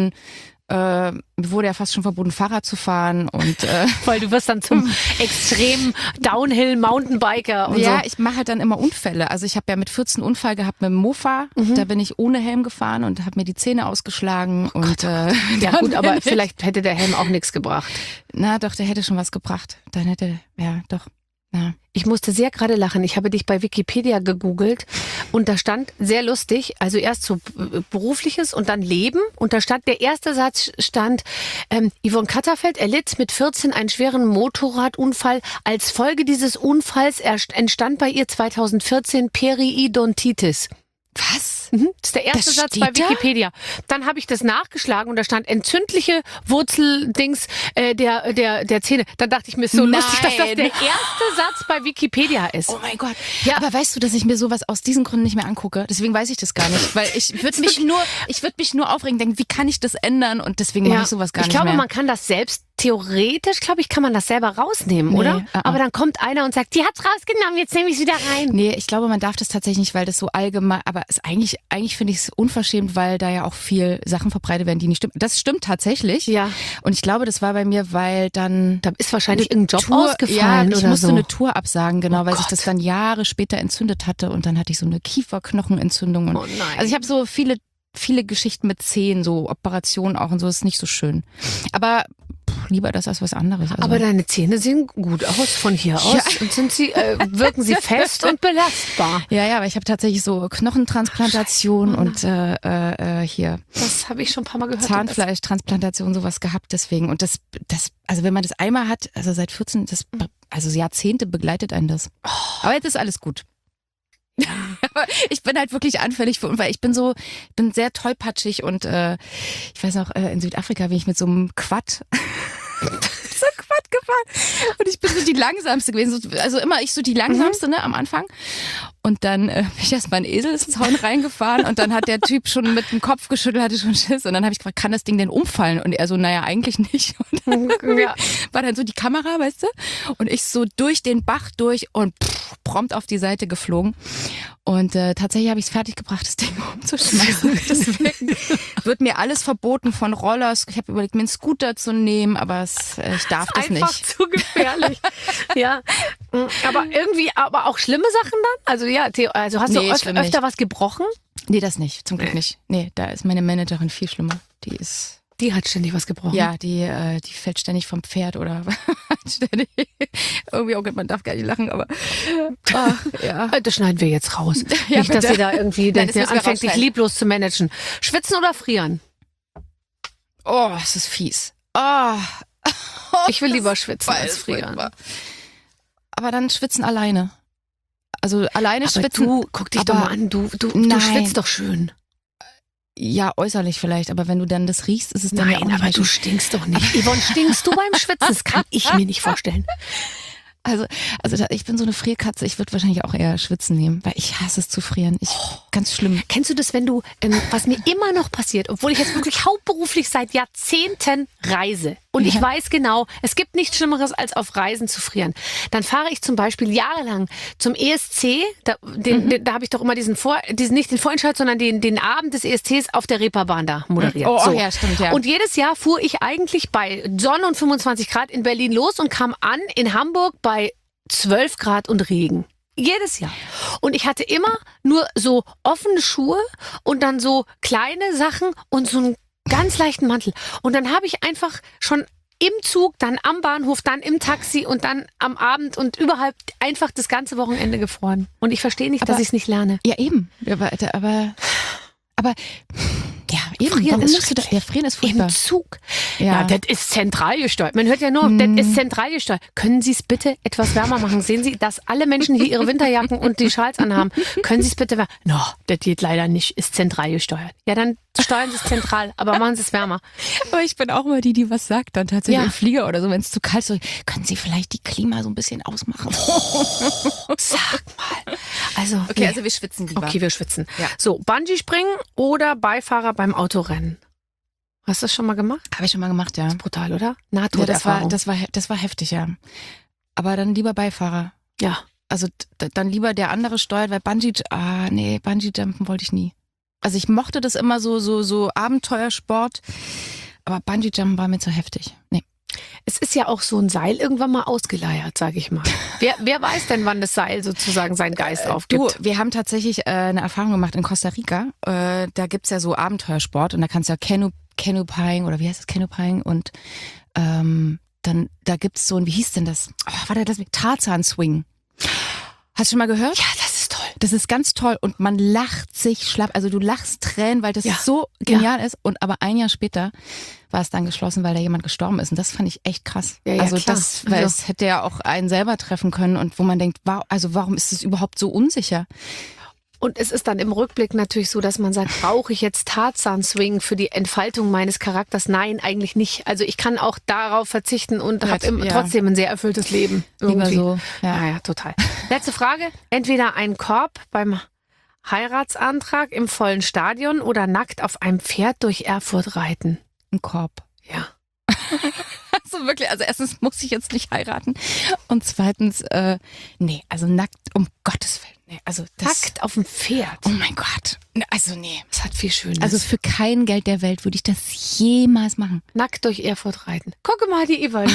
fast schon verboten, Fahrrad zu fahren und weil du wirst dann zum extremen Downhill-Mountainbiker und ja, so. ich mache halt dann immer Unfälle. Also ich habe ja mit 14 Unfall gehabt mit dem Mofa. Da bin ich ohne Helm gefahren und habe mir die Zähne ausgeschlagen. Ja gut, aber vielleicht hätte der Helm auch nichts gebracht. Na doch, der hätte schon was gebracht. Ja. Ich musste sehr gerade lachen. Ich habe dich bei Wikipedia gegoogelt und da stand, sehr lustig, also erst so berufliches und dann Leben. Und da stand, der erste Satz stand, Yvonne Katterfeld erlitt mit 14 einen schweren Motorradunfall. Als Folge dieses Unfalls entstand bei ihr 2014 Periodontitis. Was? Das ist der erste Satz bei Wikipedia. Dann habe ich das nachgeschlagen und da stand entzündliche Wurzeldings der Zähne. Dann dachte ich mir, so lustig, dass das der erste Satz bei Wikipedia ist. Oh mein Gott. Ja, aber weißt du, dass ich mir sowas aus diesen Gründen nicht mehr angucke? Deswegen weiß ich das gar nicht, weil ich würde mich nur aufregen, denken, wie kann ich das ändern? Und deswegen mache ich sowas gar nicht mehr. Ich glaube, man kann das selbst theoretisch, kann man das selber rausnehmen, oder? Aber dann kommt einer und sagt, die hat's rausgenommen, jetzt nehme ich es wieder rein. Nee, ich glaube, man darf das tatsächlich nicht, weil das so allgemein, aber eigentlich finde ich es unverschämt, weil da ja auch viel Sachen verbreitet werden, die nicht stimmen. Das stimmt tatsächlich. Ja. Und ich glaube, das war bei mir, weil dann... Da ist wahrscheinlich irgendein Job ausgefallen oder so. Ich musste eine Tour absagen, genau, weil sich das dann Jahre später entzündet hatte und dann hatte ich so eine Kieferknochenentzündung. Und also ich habe so viele Geschichten mit Zähnen, so Operationen auch und so, ist nicht so schön. Aber lieber das als was anderes. Also. Aber deine Zähne sehen gut aus von hier aus und wirken sie fest und belastbar. Ja, aber ich habe tatsächlich so Knochentransplantation und hier. Das habe ich schon ein paar Mal gehört. Zahnfleischtransplantation, sowas gehabt deswegen. Und das, also wenn man das einmal hat, also seit 14, also Jahrzehnte begleitet einen das. Aber jetzt ist alles gut. Ja. Aber ich bin halt wirklich anfällig für Unfall. Ich bin sehr tollpatschig und ich weiß noch, in Südafrika bin ich mit so einem Quad gefahren und ich bin so die langsamste gewesen. Also immer ich so die langsamste, ne, am Anfang. Und dann bin ich erstmal in Eselszaun reingefahren und dann hat der Typ schon mit dem Kopf geschüttelt, hatte schon Schiss. Und dann habe ich gefragt, kann das Ding denn umfallen? Und er so, naja, eigentlich nicht. Und dann war dann so die Kamera, weißt du? Und ich so durch den Bach durch und prompt auf die Seite geflogen. Und tatsächlich habe ich es fertiggebracht, das Ding umzuschmeißen. Deswegen wird mir alles verboten von Rollers. Ich habe überlegt, mir einen Scooter zu nehmen, aber ich darf das nicht. Einfach zu gefährlich. Ja, aber auch schlimme Sachen dann? Also ja, also hast du öfter was gebrochen? Nee, das nicht, zum Glück nicht. Nee, da ist meine Managerin viel schlimmer. Die hat ständig was gebrochen? Ja, die fällt ständig vom Pferd oder ständig. Irgendwie, oh Gott, man darf gar nicht lachen, aber ja. Das schneiden wir jetzt raus. Ja, nicht, dass sie da irgendwie anfängt, dich rausschneiden. lieblos zu managen. Schwitzen oder frieren? Oh, es ist fies. Oh. Ich will lieber schwitzen als frieren. Furchtbar. Aber dann schwitzen alleine. Also alleine aber schwitzen. Du, guck dich doch mal an, du schwitzt doch schön. Ja, äußerlich vielleicht, aber wenn du dann das riechst, ist es dann ja auch nicht aber du stinkst doch nicht. Yvonne, stinkst du beim Schwitzen? Das kann ich mir nicht vorstellen. Also ich bin so eine Frierkatze, ich würde wahrscheinlich auch eher schwitzen nehmen, weil ich hasse es zu frieren. Ganz schlimm. Kennst du das, wenn du, was mir immer noch passiert, obwohl ich jetzt wirklich hauptberuflich seit Jahrzehnten reise und ich weiß genau, es gibt nichts Schlimmeres, als auf Reisen zu frieren. Dann fahre ich zum Beispiel jahrelang zum ESC, da habe ich doch immer nicht den Vorentscheid, sondern den Abend des ESCs auf der Reeperbahn da moderiert. Oh ja, stimmt, ja. Und jedes Jahr fuhr ich eigentlich bei Sonne und 25 Grad in Berlin los und kam an in Hamburg bei 12 Grad und Regen. Jedes Jahr. Und ich hatte immer nur so offene Schuhe und dann so kleine Sachen und so einen ganz leichten Mantel. Und dann habe ich einfach schon im Zug, dann am Bahnhof, dann im Taxi und dann am Abend und überhaupt einfach das ganze Wochenende gefroren. Und ich verstehe nicht, dass ich es nicht lerne. Ja, eben. Aber ja, Eben, Frieren warum ist musst du da? Ja, frieren ist furchtbar. Im Zug. Ja. Ja, das ist zentral gesteuert. Man hört ja nur, das ist zentral gesteuert. Können Sie es bitte etwas wärmer machen? Sehen Sie, dass alle Menschen hier ihre Winterjacken und die Schals anhaben. Können Sie es bitte wärmer? No, das geht leider nicht. Ist zentral gesteuert. Ja, dann steuern Sie es zentral, aber machen Sie es wärmer. Aber ich bin auch immer die was sagt dann tatsächlich Ja. im Flieger oder so, wenn es zu kalt ist. So, können Sie vielleicht die Klima so ein bisschen ausmachen? Sag mal. Also, Okay, nee. also wir schwitzen lieber. Okay, wir schwitzen. Ja. So, Bungee-Springen oder Beifahrer beim Autorennen? Hast du das schon mal gemacht? Habe ich schon mal gemacht, ja. Brutal, oder? Ja, Nahtoderfahrung. das war heftig, ja. Aber dann lieber Beifahrer. Ja. Also dann lieber der andere steuert, weil Bungee-Jumpen wollte ich nie. Also ich mochte das immer so Abenteuersport, aber Bungee-Jumpen war mir zu heftig. Nee. Es ist ja auch so ein Seil irgendwann mal ausgeleiert, sag ich mal. Wer weiß denn, wann das Seil sozusagen seinen Geist Du, aufgibt? wir haben tatsächlich eine Erfahrung gemacht in Costa Rica. Da gibt's ja so Abenteuersport und da kannst du ja Canopying oder wie heißt das, Canopying und dann da gibt's so ein, wie hieß denn das? Oh, warte, Tarzan-Swing. Hast du schon mal gehört? Ja, das ist toll. Das ist ganz toll und man lacht sich schlapp. Also du lachst Tränen, weil das Ja. so genial ist. Und aber ein Jahr später war es dann geschlossen, weil da jemand gestorben ist. Und das fand ich echt krass. Ja, also klar. weil Also- es hätte ja auch einen selber treffen können und wo man denkt, wow, also warum ist es überhaupt so unsicher? Und es ist dann im Rückblick natürlich so, dass man sagt, brauche ich jetzt Tarzan-Swing für die Entfaltung meines Charakters? Nein, eigentlich nicht. Also ich kann auch darauf verzichten und Ja, habe ja. trotzdem ein sehr erfülltes Leben. Lieber Irgendwie. so. Ja, Ja. total. Letzte Frage. Entweder ein Korb beim Heiratsantrag im vollen Stadion oder nackt auf einem Pferd durch Erfurt reiten. Ein Korb. Ja. Also wirklich, also erstens muss ich jetzt nicht heiraten und zweitens, nee, also nackt, um Gottes Willen. Nee, also das, Nackt auf dem Pferd. oh mein Gott. Also nee. Das hat viel Schönes. Also für kein Geld der Welt würde ich das jemals machen. nackt durch Erfurt reiten. Guck mal, die Yvonne.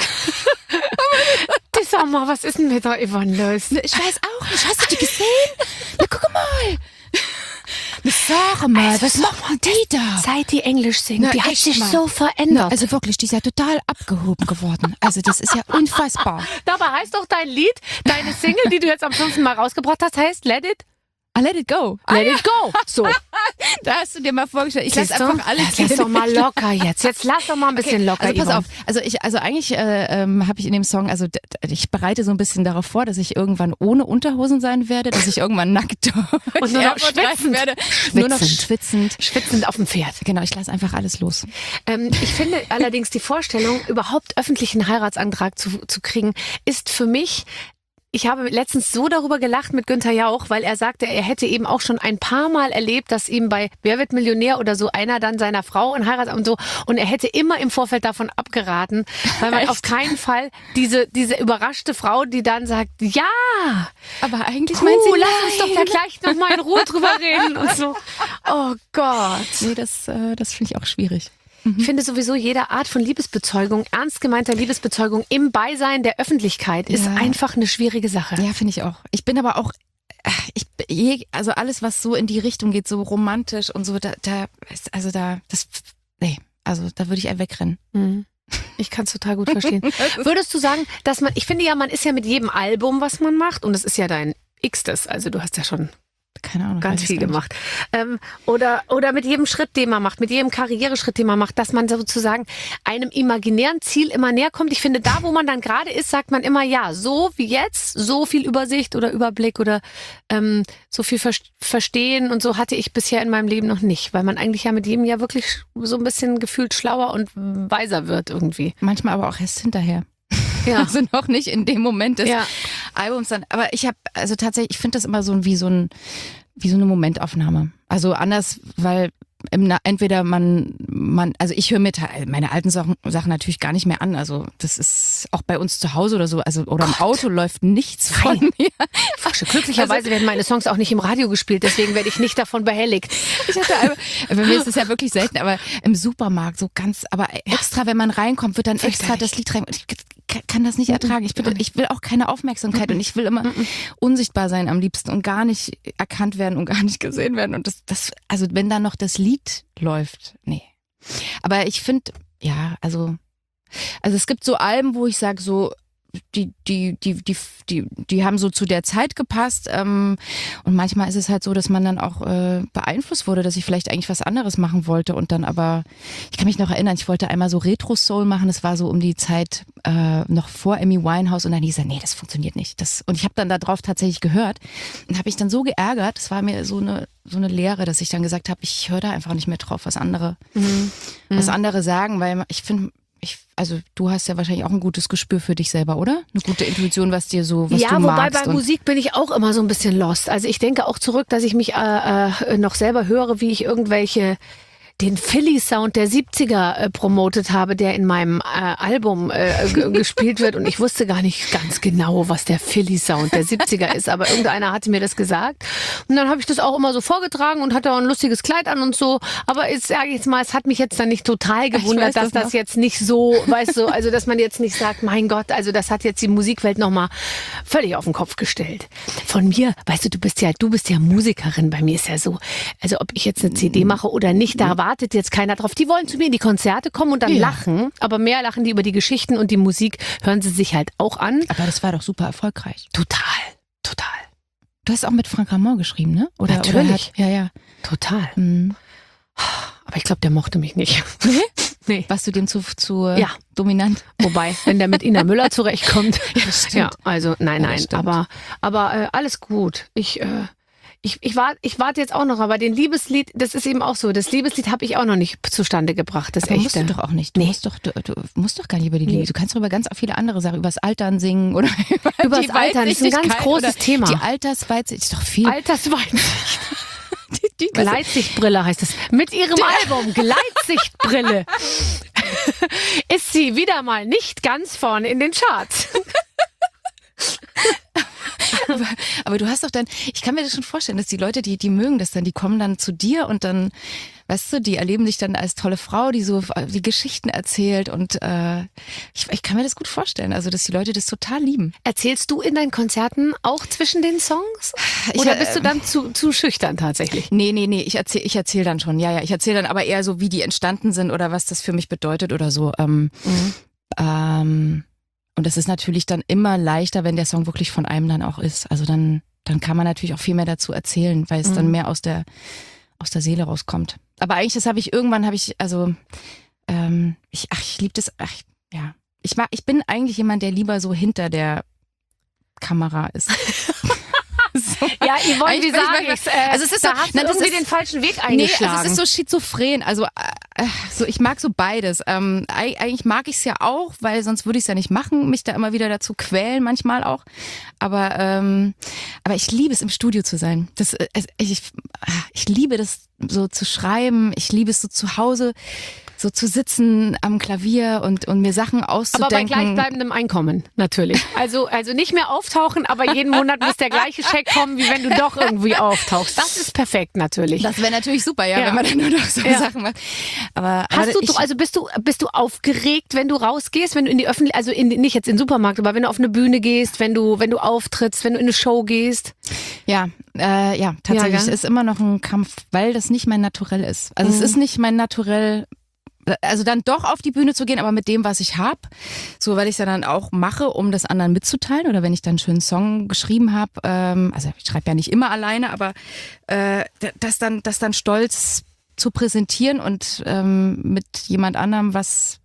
Sag mal, was ist denn mit der Yvonne los? Ich weiß auch nicht. Hast du die gesehen? Na, guck mal. Na, sag mal, was macht die da? Seit die Englisch singt, Na, die hat echt sich mal. so verändert. Also wirklich, die ist ja total abgehoben geworden. Also das ist ja unfassbar. Dabei heißt doch dein Lied, deine Single, die du jetzt am 5. Mal rausgebracht hast, heißt Let It Let it go. Let It Go. So. Da hast du dir mal vorgestellt. Ich lasse Siehst du? einfach alles Lass doch mal locker jetzt. Jetzt lass doch mal ein bisschen locker, Also pass Yvonne. auf, also eigentlich habe ich in dem Song, also ich bereite so ein bisschen darauf vor, dass ich irgendwann ohne Unterhosen sein werde, dass ich irgendwann nackt Und nur noch Erfurt reiten schwitzend. werde. Nur noch schwitzend. Schwitzend auf dem Pferd. Genau, ich lasse einfach alles los. Ich finde allerdings die Vorstellung, überhaupt öffentlichen Heiratsantrag zu kriegen, ist für mich. Ich habe letztens so darüber gelacht mit Günther Jauch, weil er sagte, er hätte eben auch schon ein paar Mal erlebt, dass ihm bei Wer wird Millionär oder so einer dann seiner Frau einen Heirat und so, und er hätte immer im Vorfeld davon abgeraten, weil man auf keinen Fall diese überraschte Frau, die dann sagt, ja, Aber eigentlich meint sie, lass uns doch da gleich noch mal in Ruhe drüber reden und so. Oh Gott. Nee, das finde ich auch schwierig. Ich finde sowieso jede Art von Liebesbezeugung, ernst gemeinter Liebesbezeugung im Beisein der Öffentlichkeit ist Ja. einfach eine schwierige Sache. Ja, finde ich auch. Ich bin aber auch, also alles, was so in die Richtung geht, so romantisch und so, da würde ich wegrennen. Mhm. Ich kann es total gut verstehen. Würdest du sagen, dass ich finde ja, man ist ja mit jedem Album, was man macht, und das ist ja dein X-Tes, also du hast ja schon Keine Ahnung. ganz weiß viel ich gar gemacht. Oder mit jedem Schritt, den man macht, mit jedem Karriereschritt, den man macht, dass man sozusagen einem imaginären Ziel immer näher kommt. Ich finde, da, wo man dann gerade ist, sagt man immer, ja, so wie jetzt, so viel Übersicht oder Überblick oder so viel Verstehen und so hatte ich bisher in meinem Leben noch nicht, weil man eigentlich ja mit jedem Jahr wirklich so ein bisschen gefühlt schlauer und weiser wird irgendwie. nicht. Manchmal aber auch erst hinterher. Ja. Also noch nicht in dem Moment des Ja. Albums dann. Aber ich habe, also tatsächlich, ich finde das immer wie so eine Momentaufnahme. Also anders, weil entweder also ich höre mir meine alten Sachen natürlich gar nicht mehr an. Also das ist auch bei uns zu Hause oder so, also oder im Auto läuft nichts von mir. Glücklicherweise werden meine Songs auch nicht im Radio gespielt, deswegen werde ich nicht davon behelligt. Ich hatte bei mir ist es ja wirklich selten, aber im Supermarkt so ganz, aber extra, wenn man reinkommt, wird dann extra das Lied rein. Ich kann das nicht ertragen. Ich will auch keine Aufmerksamkeit und ich will immer unsichtbar sein am liebsten und gar nicht erkannt werden und gar nicht gesehen werden. Und also wenn da noch das Lied läuft, nee. Aber ich finde, ja, also es gibt so Alben, wo ich sage so, die haben so zu der Zeit gepasst. Und manchmal ist es halt so, dass man dann auch beeinflusst wurde, dass ich vielleicht eigentlich was anderes machen wollte und dann aber, ich kann mich noch erinnern, ich wollte einmal so Retro-Soul machen, das war so um die Zeit noch vor Amy Winehouse und dann hieß er, nee, das funktioniert nicht. Und ich habe dann darauf tatsächlich gehört und habe mich dann so geärgert, das war mir so eine Lehre, dass ich dann gesagt habe, ich höre da einfach nicht mehr drauf, was andere sagen, weil ich finde, also du hast ja wahrscheinlich auch ein gutes Gespür für dich selber, oder? Eine gute Intuition, was du magst. Ja, wobei bei Musik bin ich auch immer so ein bisschen lost. Also ich denke auch zurück, dass ich mich noch selber höre, wie ich den Philly-Sound der 70er promotet habe, der in meinem Album gespielt wird und ich wusste gar nicht ganz genau, was der Philly-Sound der 70er ist, aber irgendeiner hatte mir das gesagt und dann habe ich das auch immer so vorgetragen und hatte auch ein lustiges Kleid an und so, aber jetzt sage ich jetzt mal, es hat mich jetzt dann nicht total gewundert, dass das jetzt nicht so, weißt du, also dass man jetzt nicht sagt, mein Gott, also das hat jetzt die Musikwelt nochmal völlig auf den Kopf gestellt. Von mir, weißt du, du bist ja Musikerin, bei mir ist ja so, also ob ich jetzt eine CD mache oder nicht, da wartet jetzt keiner drauf. Die wollen zu mir in die Konzerte kommen und dann lachen, aber mehr lachen die über die Geschichten und die Musik hören sie sich halt auch an. Aber das war doch super erfolgreich. Total. Du hast auch mit Frank Ramon geschrieben, ne? Oder, natürlich. Ja. Total. Mhm. Aber ich glaube, der mochte mich nicht. Nee. Warst du dem zu dominant? Wobei, wenn der mit Ina Müller zurechtkommt. Ja, also nein. Aber alles gut. Ich warte jetzt auch noch, aber den Liebeslied, das ist eben auch so. Das Liebeslied habe ich auch noch nicht zustande gebracht. Das aber echte. Musst du doch auch nicht. Du musst doch gar nicht über die Liebe. Du kannst über ganz viele andere Sachen, über das Altern singen oder über das Altern. Das ist ein ganz großes Thema. Die Altersweitsicht ist doch viel. Altersweitsicht. Die Gleitsichtbrille heißt es. Mit ihrem Album Gleitsichtbrille ist sie wieder mal nicht ganz vorne in den Charts. Aber du hast doch dann, ich kann mir das schon vorstellen, dass die Leute, die mögen das dann, die kommen dann zu dir und dann, weißt du, die erleben dich dann als tolle Frau, die so die Geschichten erzählt und ich kann mir das gut vorstellen, also dass die Leute das total lieben. Erzählst du in deinen Konzerten auch zwischen den Songs? Oder bist du dann zu schüchtern tatsächlich? Nee, ich erzähl dann schon, ja, ich erzähle dann aber eher so, wie die entstanden sind oder was das für mich bedeutet oder so. Und das ist natürlich dann immer leichter, wenn der Song wirklich von einem dann auch ist. Also dann kann man natürlich auch viel mehr dazu erzählen, weil es dann mehr aus der Seele rauskommt. Aber eigentlich, ich liebe das, ich bin eigentlich jemand, der lieber so hinter der Kamera ist. So. Ja, Yvonne, wie sage ich's? Also es ist da hast du irgendwie den falschen Weg eingeschlagen. Nee, also es ist so schizophren. Also ich mag so beides. Eigentlich mag ich es ja auch, weil sonst würde ich es ja nicht machen, mich da immer wieder dazu quälen, manchmal auch. Aber ich liebe es, im Studio zu sein. Ich liebe das so zu schreiben. Ich liebe es so zu Hause so zu sitzen am Klavier und mir Sachen auszudenken. Aber bei gleichbleibendem Einkommen, natürlich. Also nicht mehr auftauchen, aber jeden Monat muss der gleiche Scheck kommen, wie wenn du doch irgendwie auftauchst. Das ist perfekt natürlich. Das wäre natürlich super, wenn man dann nur noch so Sachen macht. Aber bist du aufgeregt, wenn du rausgehst, wenn du in die Öffentlichkeit, also nicht jetzt in den Supermarkt, aber wenn du auf eine Bühne gehst, wenn du auftrittst, wenn du in eine Show gehst? Ja, tatsächlich. Es ist immer noch ein Kampf, weil das nicht mein Naturell ist. Also es ist nicht mein Naturell, also dann doch auf die Bühne zu gehen, aber mit dem, was ich habe, so weil ich es ja dann auch mache, um das anderen mitzuteilen oder wenn ich dann einen schönen Song geschrieben habe, also ich schreibe ja nicht immer alleine, aber das dann stolz zu präsentieren und mit jemand anderem was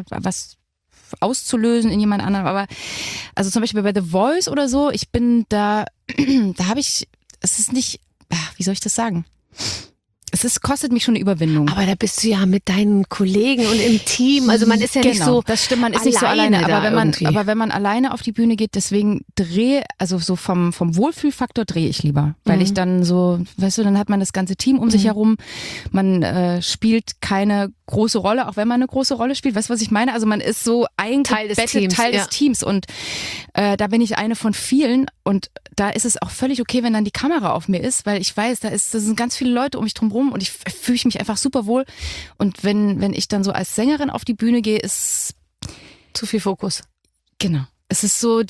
auszulösen in jemand anderem, aber also zum Beispiel bei The Voice oder so, ich bin da habe ich, es ist nicht, wie soll ich das sagen? Kostet mich schon eine Überwindung. Aber da bist du ja mit deinen Kollegen und im Team. Also man ist ja nicht so. Das stimmt, man ist nicht so alleine. Aber wenn man alleine auf die Bühne geht, deswegen also so vom Wohlfühlfaktor drehe ich lieber. Weil ich dann so, weißt du, dann hat man das ganze Team um sich herum. Man spielt keine große Rolle, auch wenn man eine große Rolle spielt. Weißt du, was ich meine? Also man ist so eingebettet Teil des Teams. Und da bin ich eine von vielen. Und da ist es auch völlig okay, wenn dann die Kamera auf mir ist, weil ich weiß, da sind ganz viele Leute um mich drum rum und ich fühle mich einfach super wohl. Und wenn ich dann so als Sängerin auf die Bühne gehe, ist zu viel Fokus. Genau. Es ist so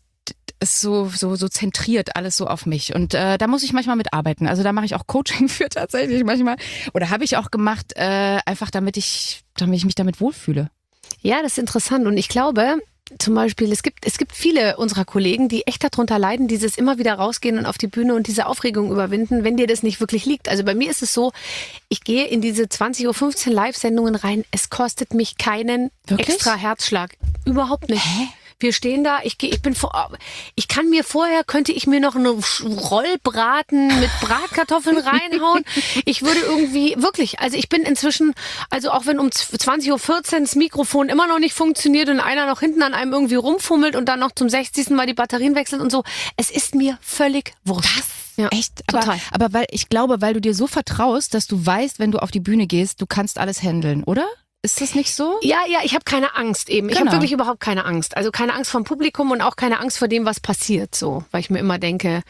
so zentriert alles so auf mich. Und da muss ich manchmal mit arbeiten. Also da mache ich auch Coaching für tatsächlich manchmal. Oder habe ich auch gemacht, einfach damit ich mich damit wohlfühle. Ja, das ist interessant. Und ich glaube, zum Beispiel, es gibt viele unserer Kollegen, die echt darunter leiden, dieses immer wieder rausgehen und auf die Bühne und diese Aufregung überwinden, wenn dir das nicht wirklich liegt. Also bei mir ist es so, ich gehe in diese 20.15 Uhr Live-Sendungen rein, es kostet mich keinen extra Herzschlag. Überhaupt nicht. Hä? Wir stehen da, könnte ich mir noch eine Rollbraten mit Bratkartoffeln reinhauen. Ich würde irgendwie, wirklich, also ich bin inzwischen, also auch wenn um 20.14 Uhr das Mikrofon immer noch nicht funktioniert und einer noch hinten an einem irgendwie rumfummelt und dann noch zum 60. Mal die Batterien wechselt und so, es ist mir völlig wurscht. Was? Ja, echt? total. Aber ich glaube, weil du dir so vertraust, dass du weißt, wenn du auf die Bühne gehst, du kannst alles handeln, oder? Ist das nicht so? Ja, ich habe keine Angst eben. Ich habe wirklich überhaupt keine Angst. Also keine Angst vom Publikum und auch keine Angst vor dem, was passiert, so. Weil ich mir immer denke,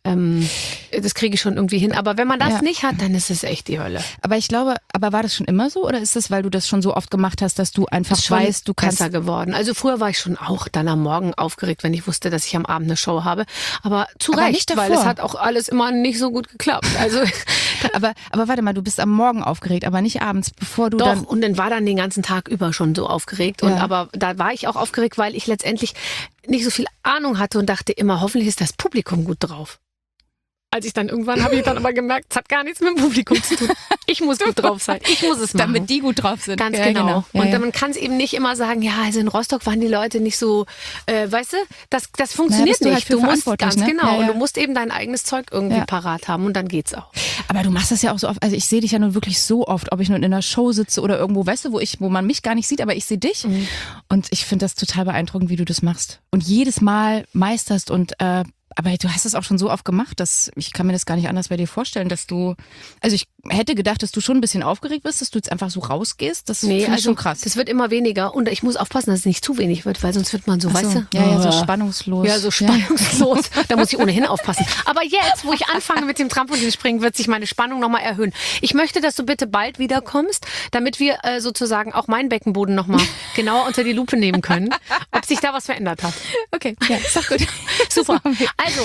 das kriege ich schon irgendwie hin. Aber wenn man das nicht hat, dann ist es echt die Hölle. Aber ich glaube, war das schon immer so? Oder ist das, weil du das schon so oft gemacht hast, dass du einfach weißt, du kannst... besser geworden. Also früher war ich schon auch dann am Morgen aufgeregt, wenn ich wusste, dass ich am Abend eine Show habe. Aber zu Recht, weil es hat auch alles immer nicht so gut geklappt. Also aber warte mal, du bist am Morgen aufgeregt, aber nicht abends, bevor du dann... Doch, und dann war dann den ganzen Tag über schon so aufgeregt. Und aber da war ich auch aufgeregt, weil ich letztendlich nicht so viel Ahnung hatte und dachte immer, hoffentlich ist das Publikum gut drauf. Als ich dann irgendwann habe ich dann aber gemerkt, es hat gar nichts mit dem Publikum zu tun. Ich muss gut drauf sein. Ich muss es machen. Damit die gut drauf sind. Ganz genau. Ja, und man kann es eben nicht immer sagen, ja, also in Rostock waren die Leute nicht so, weißt du, das funktioniert nicht. Halt du musst ganz genau. Und du musst eben dein eigenes Zeug irgendwie parat haben und dann geht's auch. Aber du machst das ja auch so oft. Also ich sehe dich ja nun wirklich so oft, ob ich nun in einer Show sitze oder irgendwo, weißt du, wo man mich gar nicht sieht, aber ich sehe dich. Mhm. Und ich finde das total beeindruckend, wie du das machst. Und jedes Mal meisterst und aber du hast es auch schon so oft gemacht, dass ich kann mir das gar nicht anders bei dir vorstellen, dass du, also ich hätte gedacht, dass du schon ein bisschen aufgeregt bist, dass du jetzt einfach so rausgehst. Das finde ich schon krass. Das wird immer weniger und ich muss aufpassen, dass es nicht zu wenig wird, weil sonst wird man so, weißt du? Ja, so spannungslos. Ja, so spannungslos. Da muss ich ohnehin aufpassen. Aber jetzt, wo ich anfange mit dem Trampolinspringen, wird sich meine Spannung nochmal erhöhen. Ich möchte, dass du bitte bald wiederkommst, damit wir sozusagen auch meinen Beckenboden nochmal genauer unter die Lupe nehmen können, ob sich da was verändert hat. Okay, ja, ist doch gut. Super. Also,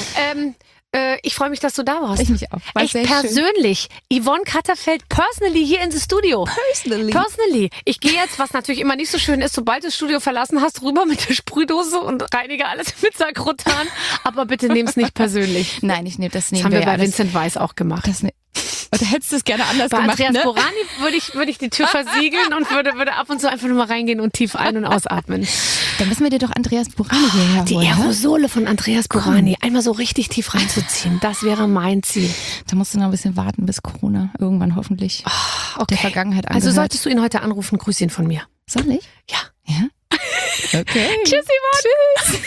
ich freue mich, dass du da warst. Ich mich auch. War echt persönlich. Schön. Yvonne Katterfeld, personally hier ins Studio. Personally. Ich gehe jetzt, was natürlich immer nicht so schön ist, sobald du das Studio verlassen hast, rüber mit der Sprühdose und reinige alles mit Sagrotan. Aber bitte nimm es nicht persönlich. Nein, ich nehme das nicht. Das haben wir bei Vincent Weiss auch gemacht. Oder hättest du es gerne anders bei gemacht? Bei Andreas Borani würde ich die Tür versiegeln und würde ab und zu einfach nur mal reingehen und tief ein- und ausatmen. Dann müssen wir dir doch Andreas Borani hierher holen. Die Aerosole von Andreas Borani. Einmal so richtig tief reinzuziehen. Das wäre mein Ziel. Da musst du noch ein bisschen warten bis Corona. Irgendwann hoffentlich der Vergangenheit angehört. Also solltest du ihn heute anrufen, grüß ihn von mir. Soll ich? Ja. Okay. Tschüss, Yvonne. Tschüss.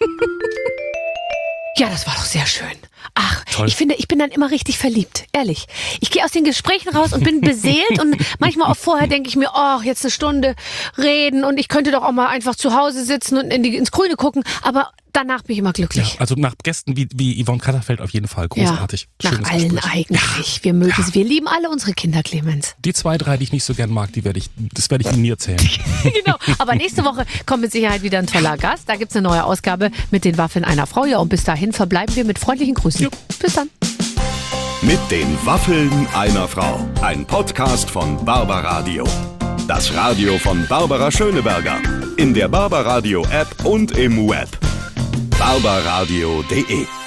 Ja, das war doch sehr schön. Ach, toll. Ich finde, ich bin dann immer richtig verliebt, ehrlich. Ich gehe aus den Gesprächen raus und bin beseelt und manchmal auch vorher denke ich mir, oh, jetzt eine Stunde reden und ich könnte doch auch mal einfach zu Hause sitzen und ins Grüne gucken, aber danach bin ich immer glücklich. Ja, also nach Gästen wie Yvonne Katterfeld auf jeden Fall großartig. Ja, nach allen Gespräch. Eigentlich. Ja. Wir mögen sie. Wir lieben alle unsere Kinder, Clemens. Die 2, 3, die ich nicht so gern mag, das werde ich Ihnen nie erzählen. Genau. Aber nächste Woche kommt mit Sicherheit wieder ein toller Gast. Da gibt's eine neue Ausgabe mit den Waffeln einer Frau. Ja, und bis dahin verbleiben wir mit freundlichen Grüßen. Jo. Bis dann. Mit den Waffeln einer Frau. Ein Podcast von Barbaradio. Das Radio von Barbara Schöneberger. In der Barbaradio App und im Web. barbaradio.de